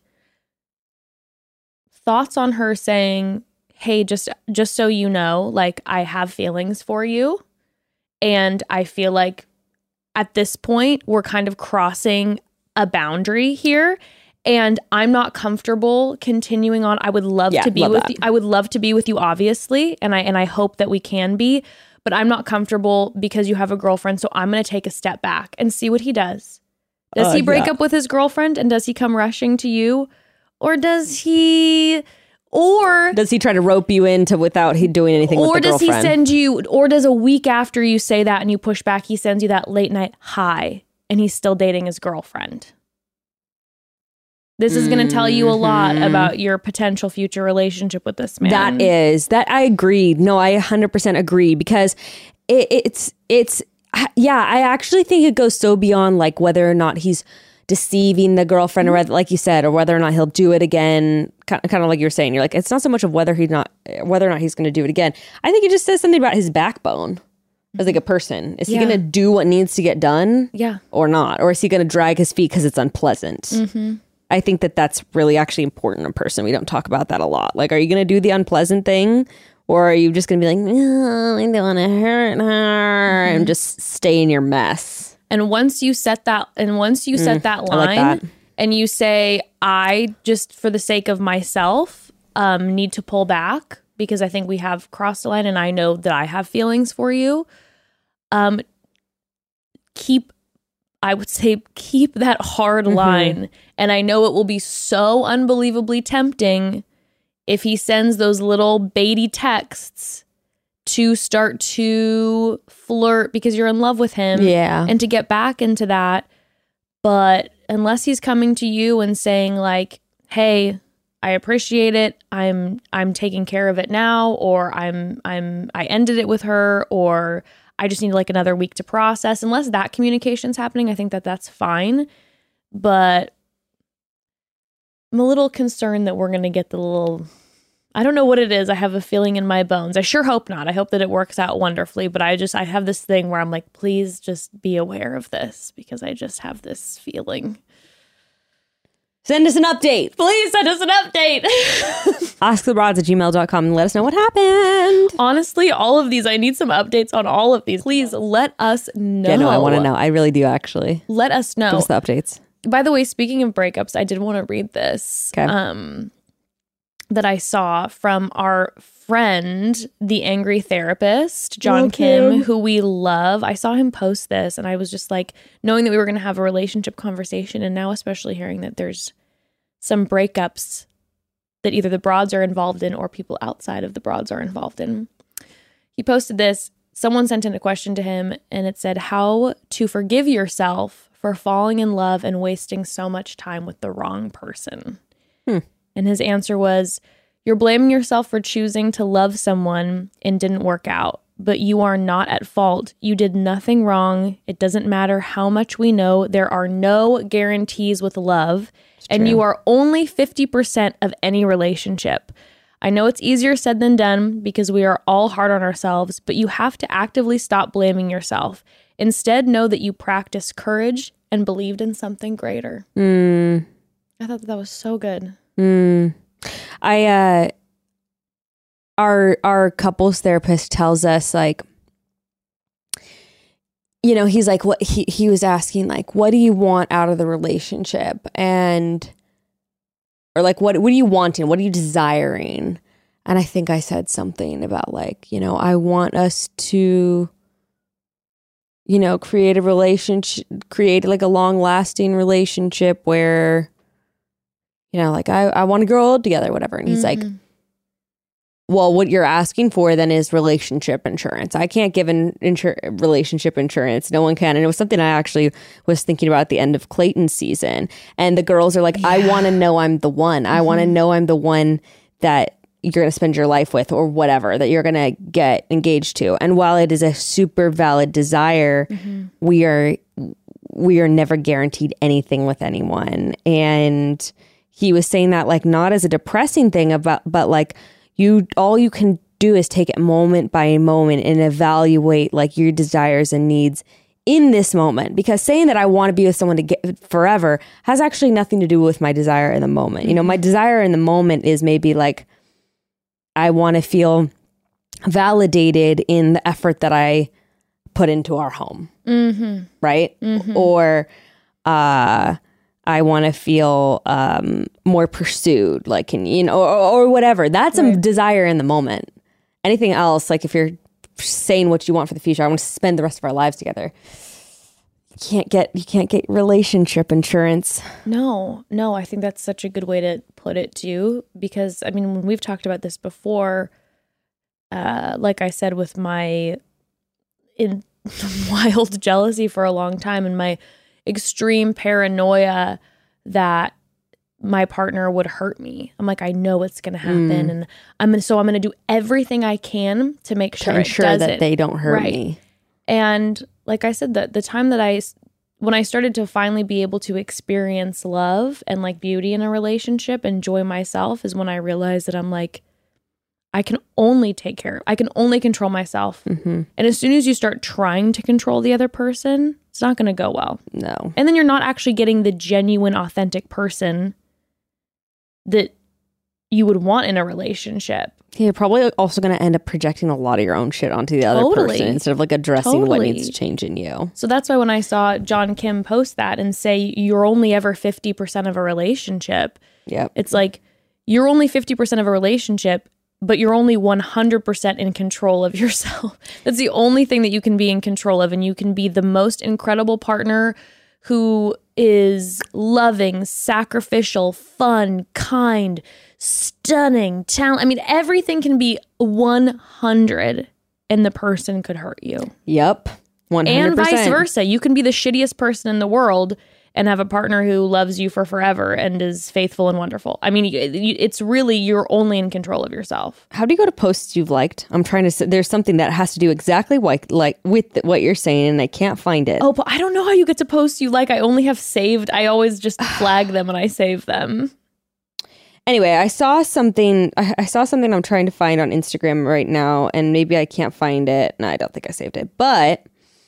Thoughts on her saying, hey, just just so you know, like, I have feelings for you. And I feel like at this point, we're kind of crossing a boundary here. And I'm not comfortable continuing on. I would love Yeah, to be love with that. you. I would love to be with you, obviously. And I and I hope that we can be. But I'm not comfortable because you have a girlfriend. So I'm going to take a step back and see what he does. Does Uh, he break yeah. up with his girlfriend and does he come rushing to you? Or does he... Or Does he try to rope you into without he doing anything or with the does he girlfriend? send you, or does a week after you say that and you push back, he sends you that late night hi and he's still dating his girlfriend? This is going to tell you a lot Mhm. about your potential future relationship with this man. That is that I agree. No, I one hundred percent agree because it, it's it's yeah. I actually think it goes so beyond like whether or not he's deceiving the girlfriend, or whether, like you said, or whether or not he'll do it again. Kind of, kind of like you were saying, you're like, it's not so much of whether he's not whether or not he's going to do it again. I think it just says something about his backbone as like a person. Is Yeah. he going to do what needs to get done? Yeah. Or not? Or is he going to drag his feet because it's unpleasant? Mm-hmm. I think that that's really actually important in a person. We don't talk about that a lot. Like, are you going to do the unpleasant thing? Or are you just going to be like, no, I don't want to hurt her, Mm-hmm. and just stay in your mess? And once you set that, and once you set that Mm, I like line that. and you say, I just, for the sake of myself, um, need to pull back because I think we have crossed the line and I know that I have feelings for you. Um, keep, I would say, keep that hard Mm-hmm. line. And I know it will be so unbelievably tempting if he sends those little baity texts to start to flirt because you're in love with him. Yeah. And to get back into that. But unless he's coming to you and saying like, hey, I appreciate it. I'm I'm taking care of it now, or I'm I'm I ended it with her, or I just need like another week to process. Unless that communication's happening, I think that that's fine. But I'm a little concerned that we're going to get the little, I don't know what it is. I have a feeling in my bones. I sure hope not. I hope that it works out wonderfully. But I just, I have this thing where I'm like, please just be aware of this because I just have this feeling. Send us an update. Please send us an update. Ask the broads at gmail dot com and let us know what happened. Honestly, all of these, I need some updates on all of these. Please let us know. Yeah, no, I want to know. I really do, actually. Let us know. Give us the updates. By the way, speaking of breakups, I did want to read this. Okay. Um, that I saw from our friend, the angry therapist, John Love Kim, him. who we love. I saw him post this and I was just like, knowing that we were going to have a relationship conversation, and now especially hearing that there's some breakups that either the broads are involved in or people outside of the broads are involved in. He posted this. Someone sent in a question to him and it said, how to forgive yourself for falling in love and wasting so much time with the wrong person. Hmm. And his answer was, you're blaming yourself for choosing to love someone and didn't work out, but you are not at fault. You did nothing wrong. It doesn't matter how much we know. There are no guarantees with love, and you are only fifty percent of any relationship. I know it's easier said than done because we are all hard on ourselves, but you have to actively stop blaming yourself. Instead, know that you practiced courage and believed in something greater. Mm. I thought that, that was so good. Mm. I, uh, our, our couples therapist tells us, like, you know, he's like, what he, he was asking, like, what do you want out of the relationship? And, or like, what, what are you wanting? What are you desiring? And I think I said something about, like, you know, I want us to, you know, create a relationship, create like a long lasting relationship where, you know, like I, I want to grow old together, whatever. And he's Mm-hmm. like, well, what you're asking for then is relationship insurance. I can't give an insur- relationship insurance. No one can. And it was something I actually was thinking about at the end of Clayton's season. And the girls are like, yeah. I want to know I'm the one. Mm-hmm. I want to know I'm the one that you're going to spend your life with, or whatever, that you're going to get engaged to. And while it is a super valid desire, mm-hmm. we are we are never guaranteed anything with anyone. And he was saying that, like, not as a depressing thing, about, but like you, all you can do is take it moment by moment and evaluate like your desires and needs in this moment. Because saying that I want to be with someone to get forever has actually nothing to do with my desire in the moment. Mm-hmm. You know, my desire in the moment is maybe like, I want to feel validated in the effort that I put into our home, mm-hmm. right? Mm-hmm. Or uh, I want to feel um, more pursued, like, can, you know, or, or whatever. That's right. A desire in the moment. Anything else, like if you're saying what you want for the future, I want to spend the rest of our lives together. You can't get you can't get relationship insurance. No, no, I think that's such a good way to put it too, because I mean, when we've talked about this before, uh, like I said, with my in wild jealousy for a long time and my extreme paranoia that my partner would hurt me. I'm like, I know it's going to happen, mm. and I'm gonna, so I'm going to do everything I can to make sure to it ensure doesn't. that they don't hurt right. me. And like I said, that the time that I, when I started to finally be able to experience love and like beauty in a relationship, enjoy myself, is when I realized that I'm like, I can only take care, I can only control myself. Mm-hmm. And as soon as you start trying to control the other person, it's not going to go well. No. And then you're not actually getting the genuine, authentic person that you would want in a relationship. You're probably also going to end up projecting a lot of your own shit onto the other Totally. person instead of like addressing Totally. what needs to change in you. So that's why when I saw John Kim post that and say you're only ever fifty percent of a relationship, yep. It's like you're only fifty percent of a relationship, but you're only one hundred percent in control of yourself. That's the only thing that you can be in control of, and you can be the most incredible partner who is loving, sacrificial, fun, kind, stunning, talent. I mean, everything can be one hundred and the person could hurt you. Yep. one hundred percent. And vice versa. You can be the shittiest person in the world and have a partner who loves you for forever and is faithful and wonderful. I mean, it's really, you're only in control of yourself. How do you go to posts you've liked? I'm trying to, there's something that has to do exactly like, like with what you're saying, and I can't find it. Oh, but I don't know how you get to posts you like. I only have saved. I always just flag them when I save them. Anyway, I saw something, I, I saw something I'm trying to find on Instagram right now, and maybe I can't find it. No, I don't think I saved it, but,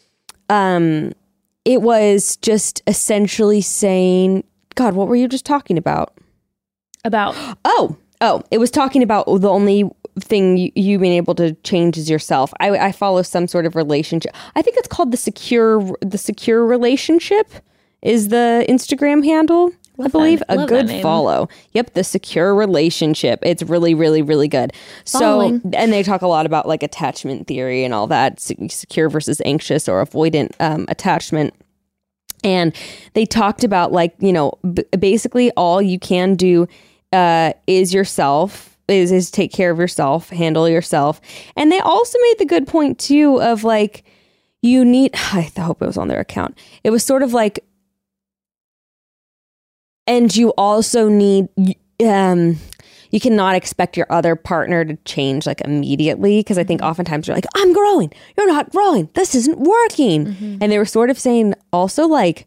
um, it was just essentially saying, God, what were you just talking about? About? Oh, oh, it was talking about the only thing you, you being able to change is yourself. I, I follow some sort of relationship. I think it's called the secure, the secure relationship is the Instagram handle. Love I believe that. A Love good follow. Yep. The secure relationship. It's really, really, really good. Following. So, and they talk a lot about like attachment theory and all that, secure versus anxious or avoidant um, attachment. And they talked about like, you know, b- basically all you can do uh, is yourself, is, is take care of yourself, handle yourself. And they also made the good point too of like, you need, I hope it was on their account. It was sort of like, and you also need, um, you cannot expect your other partner to change like immediately. Because I think oftentimes you're like, I'm growing. You're not growing. This isn't working. Mm-hmm. And they were sort of saying also like,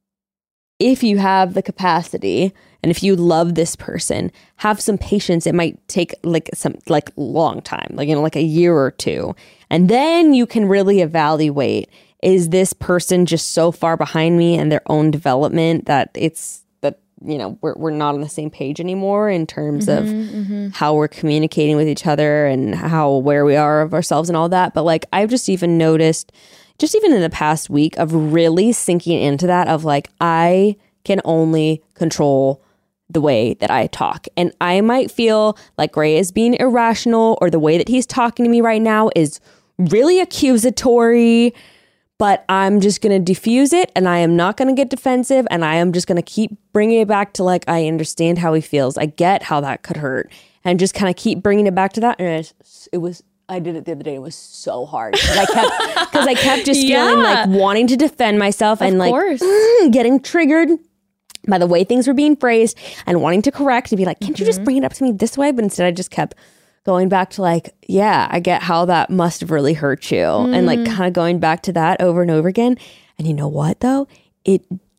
if you have the capacity and if you love this person, have some patience. It might take like some like long time, like, you know, like a year or two. And then you can really evaluate, is this person just so far behind me in their own development that it's, you know, we're we're not on the same page anymore in terms mm-hmm, of mm-hmm. how we're communicating with each other and how aware we are of ourselves and all that. But like, I've just even noticed, just even in the past week, of really sinking into that of like, I can only control the way that I talk. And I might feel like Gray is being irrational, or the way that he's talking to me right now is really accusatory. But I'm just going to diffuse it, and I am not going to get defensive, and I am just going to keep bringing it back to like, I understand how he feels. I get how that could hurt, and just kind of keep bringing it back to that. And it, it was, I did it the other day. It was so hard. I kept, because I kept just yeah. feeling like wanting to defend myself and of like mm, getting triggered by the way things were being phrased and wanting to correct and be like, can't mm-hmm. you just bring it up to me this way? But instead I just kept going back to like, yeah, I get how that must have really hurt you. Mm. And like kind of going back to that over and over again. And you know what though? It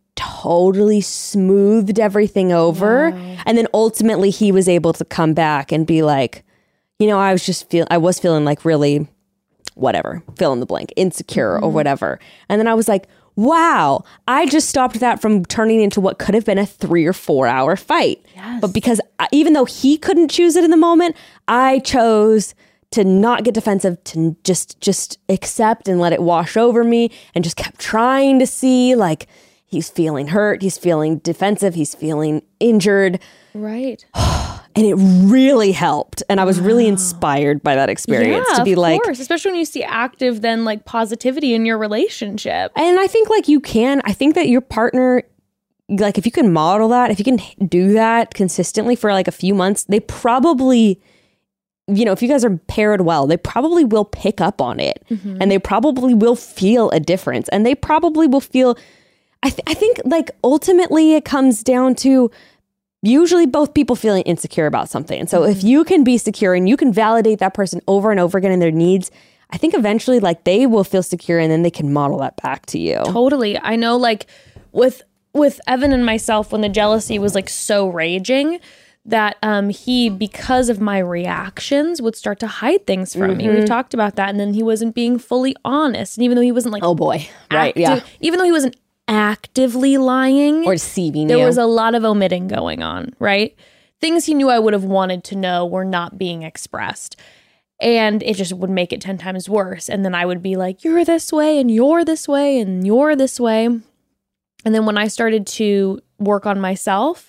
totally smoothed everything over. Wow. And then ultimately he was able to come back and be like, you know, I was just feel I was feeling like really whatever, fill in the blank, insecure mm-hmm. or whatever. And then I was like, wow, I just stopped that from turning into what could have been a three or four hour fight. Yes. But because I, even though he couldn't choose it in the moment, I chose to not get defensive, to just just accept and let it wash over me, and just kept trying to see like, he's feeling hurt, he's feeling defensive, he's feeling injured. Right. And it really helped. And I was wow. really inspired by that experience yeah, to be of like, course. Especially when you see active then like positivity in your relationship. And I think like you can, I think that your partner, like if you can model that, if you can do that consistently for like a few months, they probably, you know, if you guys are paired well, they probably will pick up on it mm-hmm. and they probably will feel a difference, and they probably will feel, I, th- I think like ultimately it comes down to usually both people feeling insecure about something. And so mm-hmm. if you can be secure and you can validate that person over and over again in their needs, I think eventually like they will feel secure, and then they can model that back to you. Totally. I know like with with Evan and myself, when the jealousy was like so raging, that um, he, because of my reactions, would start to hide things from mm-hmm. me. We've talked about that. And then he wasn't being fully honest. And even though he wasn't like, oh boy, right, active, yeah. even though he wasn't actively lying or deceiving there you. was a lot of omitting going on, right? Things he knew I would have wanted to know were not being expressed, and it just would make it ten times worse. And then I would be like, you're this way and you're this way and you're this way. And then when I started to work on myself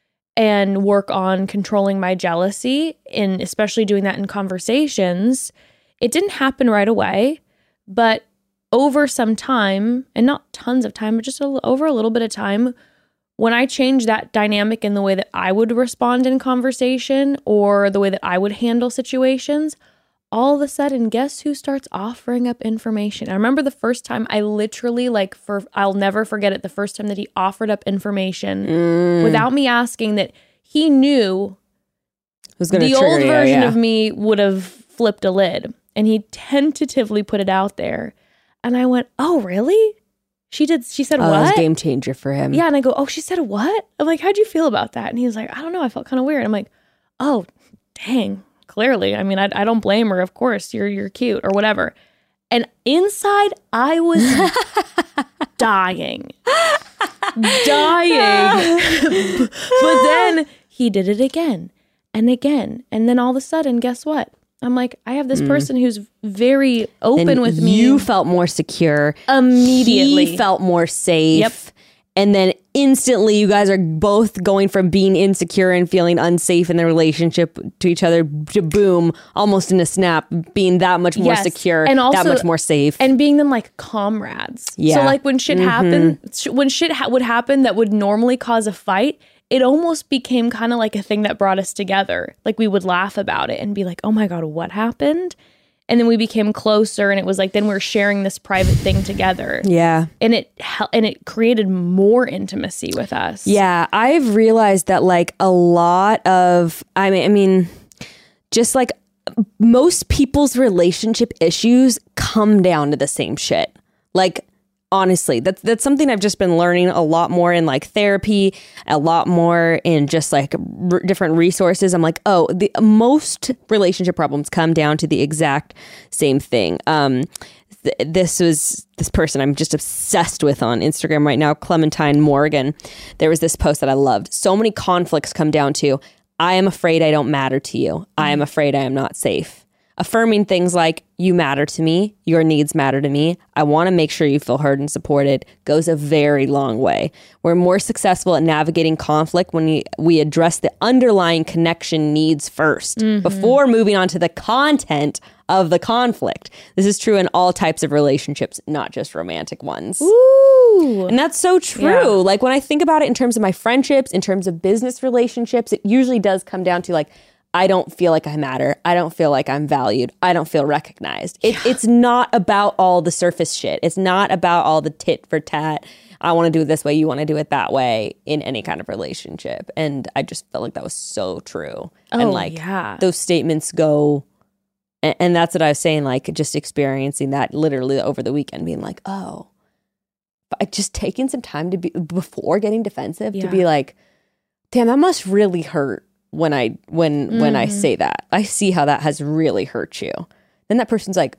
and work on controlling my jealousy, and especially doing that in conversations, it didn't happen right away, but over some time, and not tons of time, but just a, over a little bit of time, when I changed that dynamic in the way that I would respond in conversation or the way that I would handle situations, all of a sudden, guess who starts offering up information? I remember the first time I literally, like, for I'll never forget it, the first time that he offered up information mm. without me asking, that he knew the old you, version yeah. of me would have flipped a lid. And he tentatively put it out there. And I went, oh, really? She did. She said, oh, what? That was a game changer for him. Yeah. And I go, oh, she said what? I'm like, how'd you feel about that? And he was like, I don't know. I felt kind of weird. I'm like, oh, dang. Clearly. I mean, I, I don't blame her. Of course. You're, you're cute or whatever. And inside, I was dying. dying. But then he did it again and again. And then all of a sudden, guess what? I'm like, I have this mm. person who's very open then with me. You felt more secure. Immediately. He felt more safe. Yep. And then instantly you guys are both going from being insecure and feeling unsafe in the relationship to each other to boom, almost in a snap, being that much more yes. secure, and also, that much more safe. And being them like comrades. Yeah. So like when shit mm-hmm. happened, sh- when shit ha- would happen that would normally cause a fight, it almost became kind of like a thing that brought us together. Like we would laugh about it and be like, oh my God, what happened? And then we became closer, and it was like then we were sharing this private thing together. Yeah. And it hel- and it created more intimacy with us. Yeah, I've realized that like a lot of I mean I mean just like most people's relationship issues come down to the same shit. Like honestly, that's that's something I've just been learning a lot more in like therapy, a lot more in just like r- different resources. I'm like, oh, the most relationship problems come down to the exact same thing. Um, th- this was this person I'm just obsessed with on Instagram right now, Clementine Morgan. There was this post that I loved. So many conflicts come down to, I am afraid I don't matter to you. I am afraid I am not safe. Affirming things like, you matter to me, your needs matter to me, I want to make sure you feel heard and supported, goes a very long way. We're more successful at navigating conflict when we, we address the underlying connection needs first, mm-hmm. before moving on to the content of the conflict. This is true in all types of relationships, not just romantic ones. Ooh. And that's so true. Yeah. Like when I think about it in terms of my friendships, in terms of business relationships, it usually does come down to like, I don't feel like I matter. I don't feel like I'm valued. I don't feel recognized. It, yeah. It's not about all the surface shit. It's not about all the tit for tat. I want to do it this way. You want to do it that way in any kind of relationship. And I just felt like that was so true. Oh, and like yeah. those statements go, and, and that's what I was saying, like just experiencing that literally over the weekend, being like, oh, but just taking some time to be, before getting defensive, yeah. to be like, damn, that must really hurt. When I when mm. when I say that, I see how that has really hurt you. Then that person's like,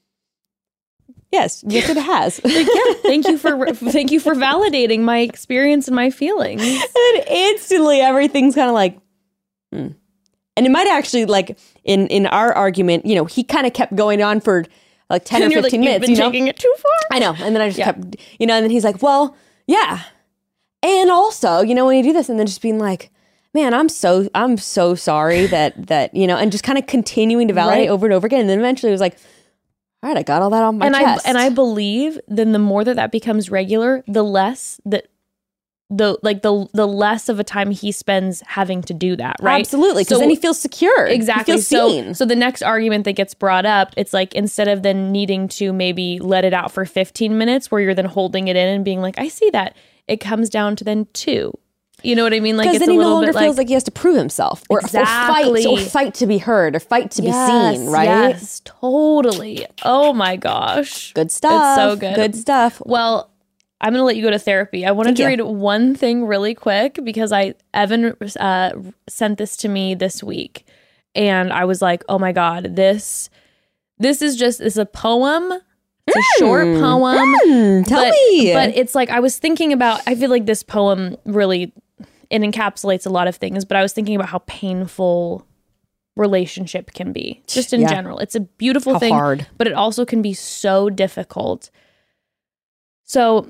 yes, yes, it has. Like, yeah, thank you for thank you for validating my experience and my feelings. And instantly, everything's kind of like, hmm. And it might actually like in in our argument, you know, he kind of kept going on for like ten and or fifteen like, minutes. You've been you know, taking it too far. I know. And then I just yeah. kept, you know, and then he's like, well, yeah, and also, you know, when you do this, and then just being like, man, I'm so I'm so sorry that that you know, and just kind of continuing to validate right. over and over again, and then eventually it was like, all right, I got all that on my and chest. I and I believe then the more that that becomes regular, the less that the like the the less of a time he spends having to do that, right? Absolutely, because so, then he feels secure. Exactly. He feels so, seen. So the next argument that gets brought up, it's like instead of then needing to maybe let it out for fifteen minutes, where you're then holding it in and being like, I see that, it comes down to then two. You know what I mean? Like, because it's then a he no little longer bit feels like, like he has to prove himself, or, exactly. or fight, or fight to be heard, or fight to yes, be seen. Right? Yes, totally. Oh my gosh, good stuff. It's so good. Good stuff. Well, I'm gonna let you go to therapy. I wanted Thank to you. read one thing really quick because I Evan uh, sent this to me this week, and I was like, oh my god, this this is just it's a poem. It's a mm. short poem. Mm, tell but, me. But it's like I was thinking about. I feel like this poem really. It encapsulates a lot of things, but I was thinking about how painful relationship can be, just in yeah. general. It's a beautiful how thing, hard. But it also can be so difficult. So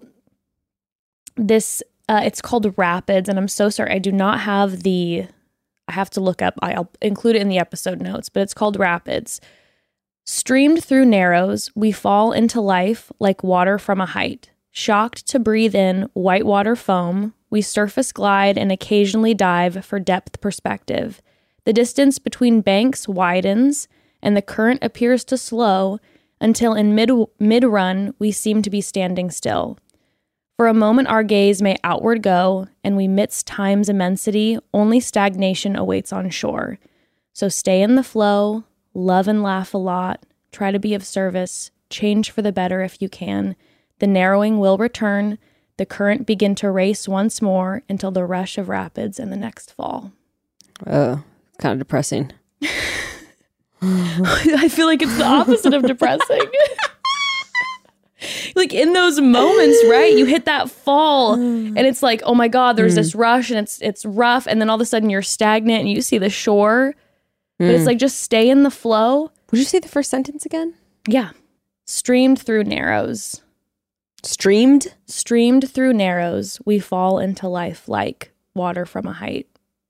this, uh, it's called Rapids, and I'm so sorry. I do not have the, I have to look up, I'll include it in the episode notes, but it's called Rapids. Streamed through narrows, we fall into life like water from a height. Shocked to breathe in whitewater foam, we surface glide and occasionally dive for depth perspective. The distance between banks widens and the current appears to slow until in mid mid-run we seem to be standing still. For a moment our gaze may outward go, and we midst time's immensity, only stagnation awaits on shore. So stay in the flow, love and laugh a lot, try to be of service, change for the better if you can. The narrowing will return, the current begin to race once more until the rush of rapids and the next fall. Oh, kind of depressing. I feel like it's the opposite of depressing. Like in those moments, right? You hit that fall and it's like, oh my God, there's mm. this rush and it's it's rough. And then all of a sudden you're stagnant and you see the shore. Mm. But it's like, just stay in the flow. Would you say the first sentence again? Yeah. Streamed through narrows. Streamed? Streamed through narrows, we fall into life like water from a height.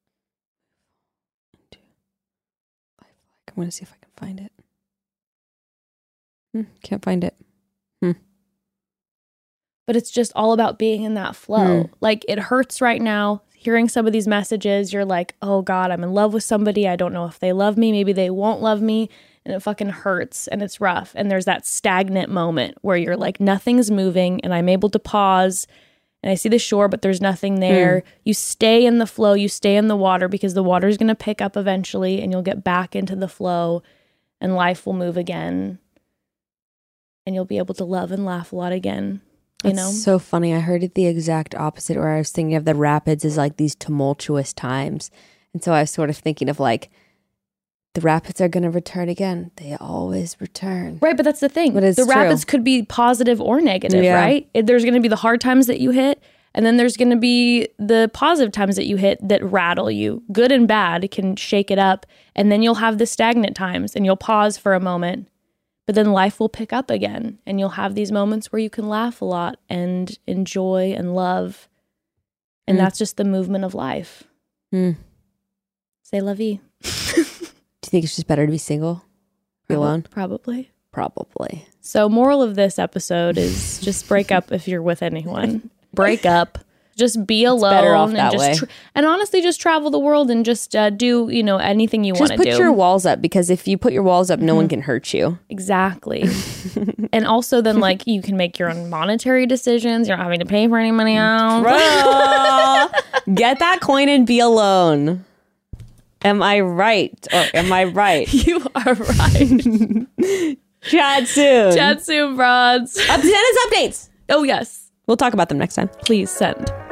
I'm going to see if I can find it. Hmm, can't find it. Hmm. But it's just all about being in that flow. Hmm. Like, it hurts right now. Hearing some of these messages, you're like, oh God, I'm in love with somebody. I don't know if they love me. Maybe they won't love me. and it fucking hurts and it's rough. And there's that stagnant moment where you're like, nothing's moving and I'm able to pause and I see the shore, but there's nothing there. Mm. You stay in the flow, you stay in the water because the water is going to pick up eventually and you'll get back into the flow and life will move again. And you'll be able to love and laugh a lot again. You That's know? so funny. I heard it the exact opposite where I was thinking of the rapids as like these tumultuous times. And so I was sort of thinking of like, the rapids are going to return again. They always return. Right, but that's the thing. But it's the true. rapids could be positive or negative, Yeah. right? It- There's going to be the hard times that you hit, and then there's going to be the positive times that you hit that rattle you. Good and bad can shake it up, and then you'll have the stagnant times, and you'll pause for a moment, but then life will pick up again, and you'll have these moments where you can laugh a lot and enjoy and love, and Mm. that's just the movement of life. Mm. Say la vie. Do you think it's just better to be single? Be alone? Probably. Probably. So moral of this episode is just break up if you're with anyone. Break up. Just be alone. better off and that just way. Tra- and honestly, just travel the world and just uh, do, you know, anything you want Just to put do. your walls up because if you put your walls up, no one can hurt you. Exactly. And also then like you can make your own monetary decisions. You're not having to pay for any money else. Bro, get that coin and be alone. Am I right? Or am I right? You are right. Chat soon. Chat soon, broads. Up to tennis updates. Oh, yes. We'll talk about them next time. Please send.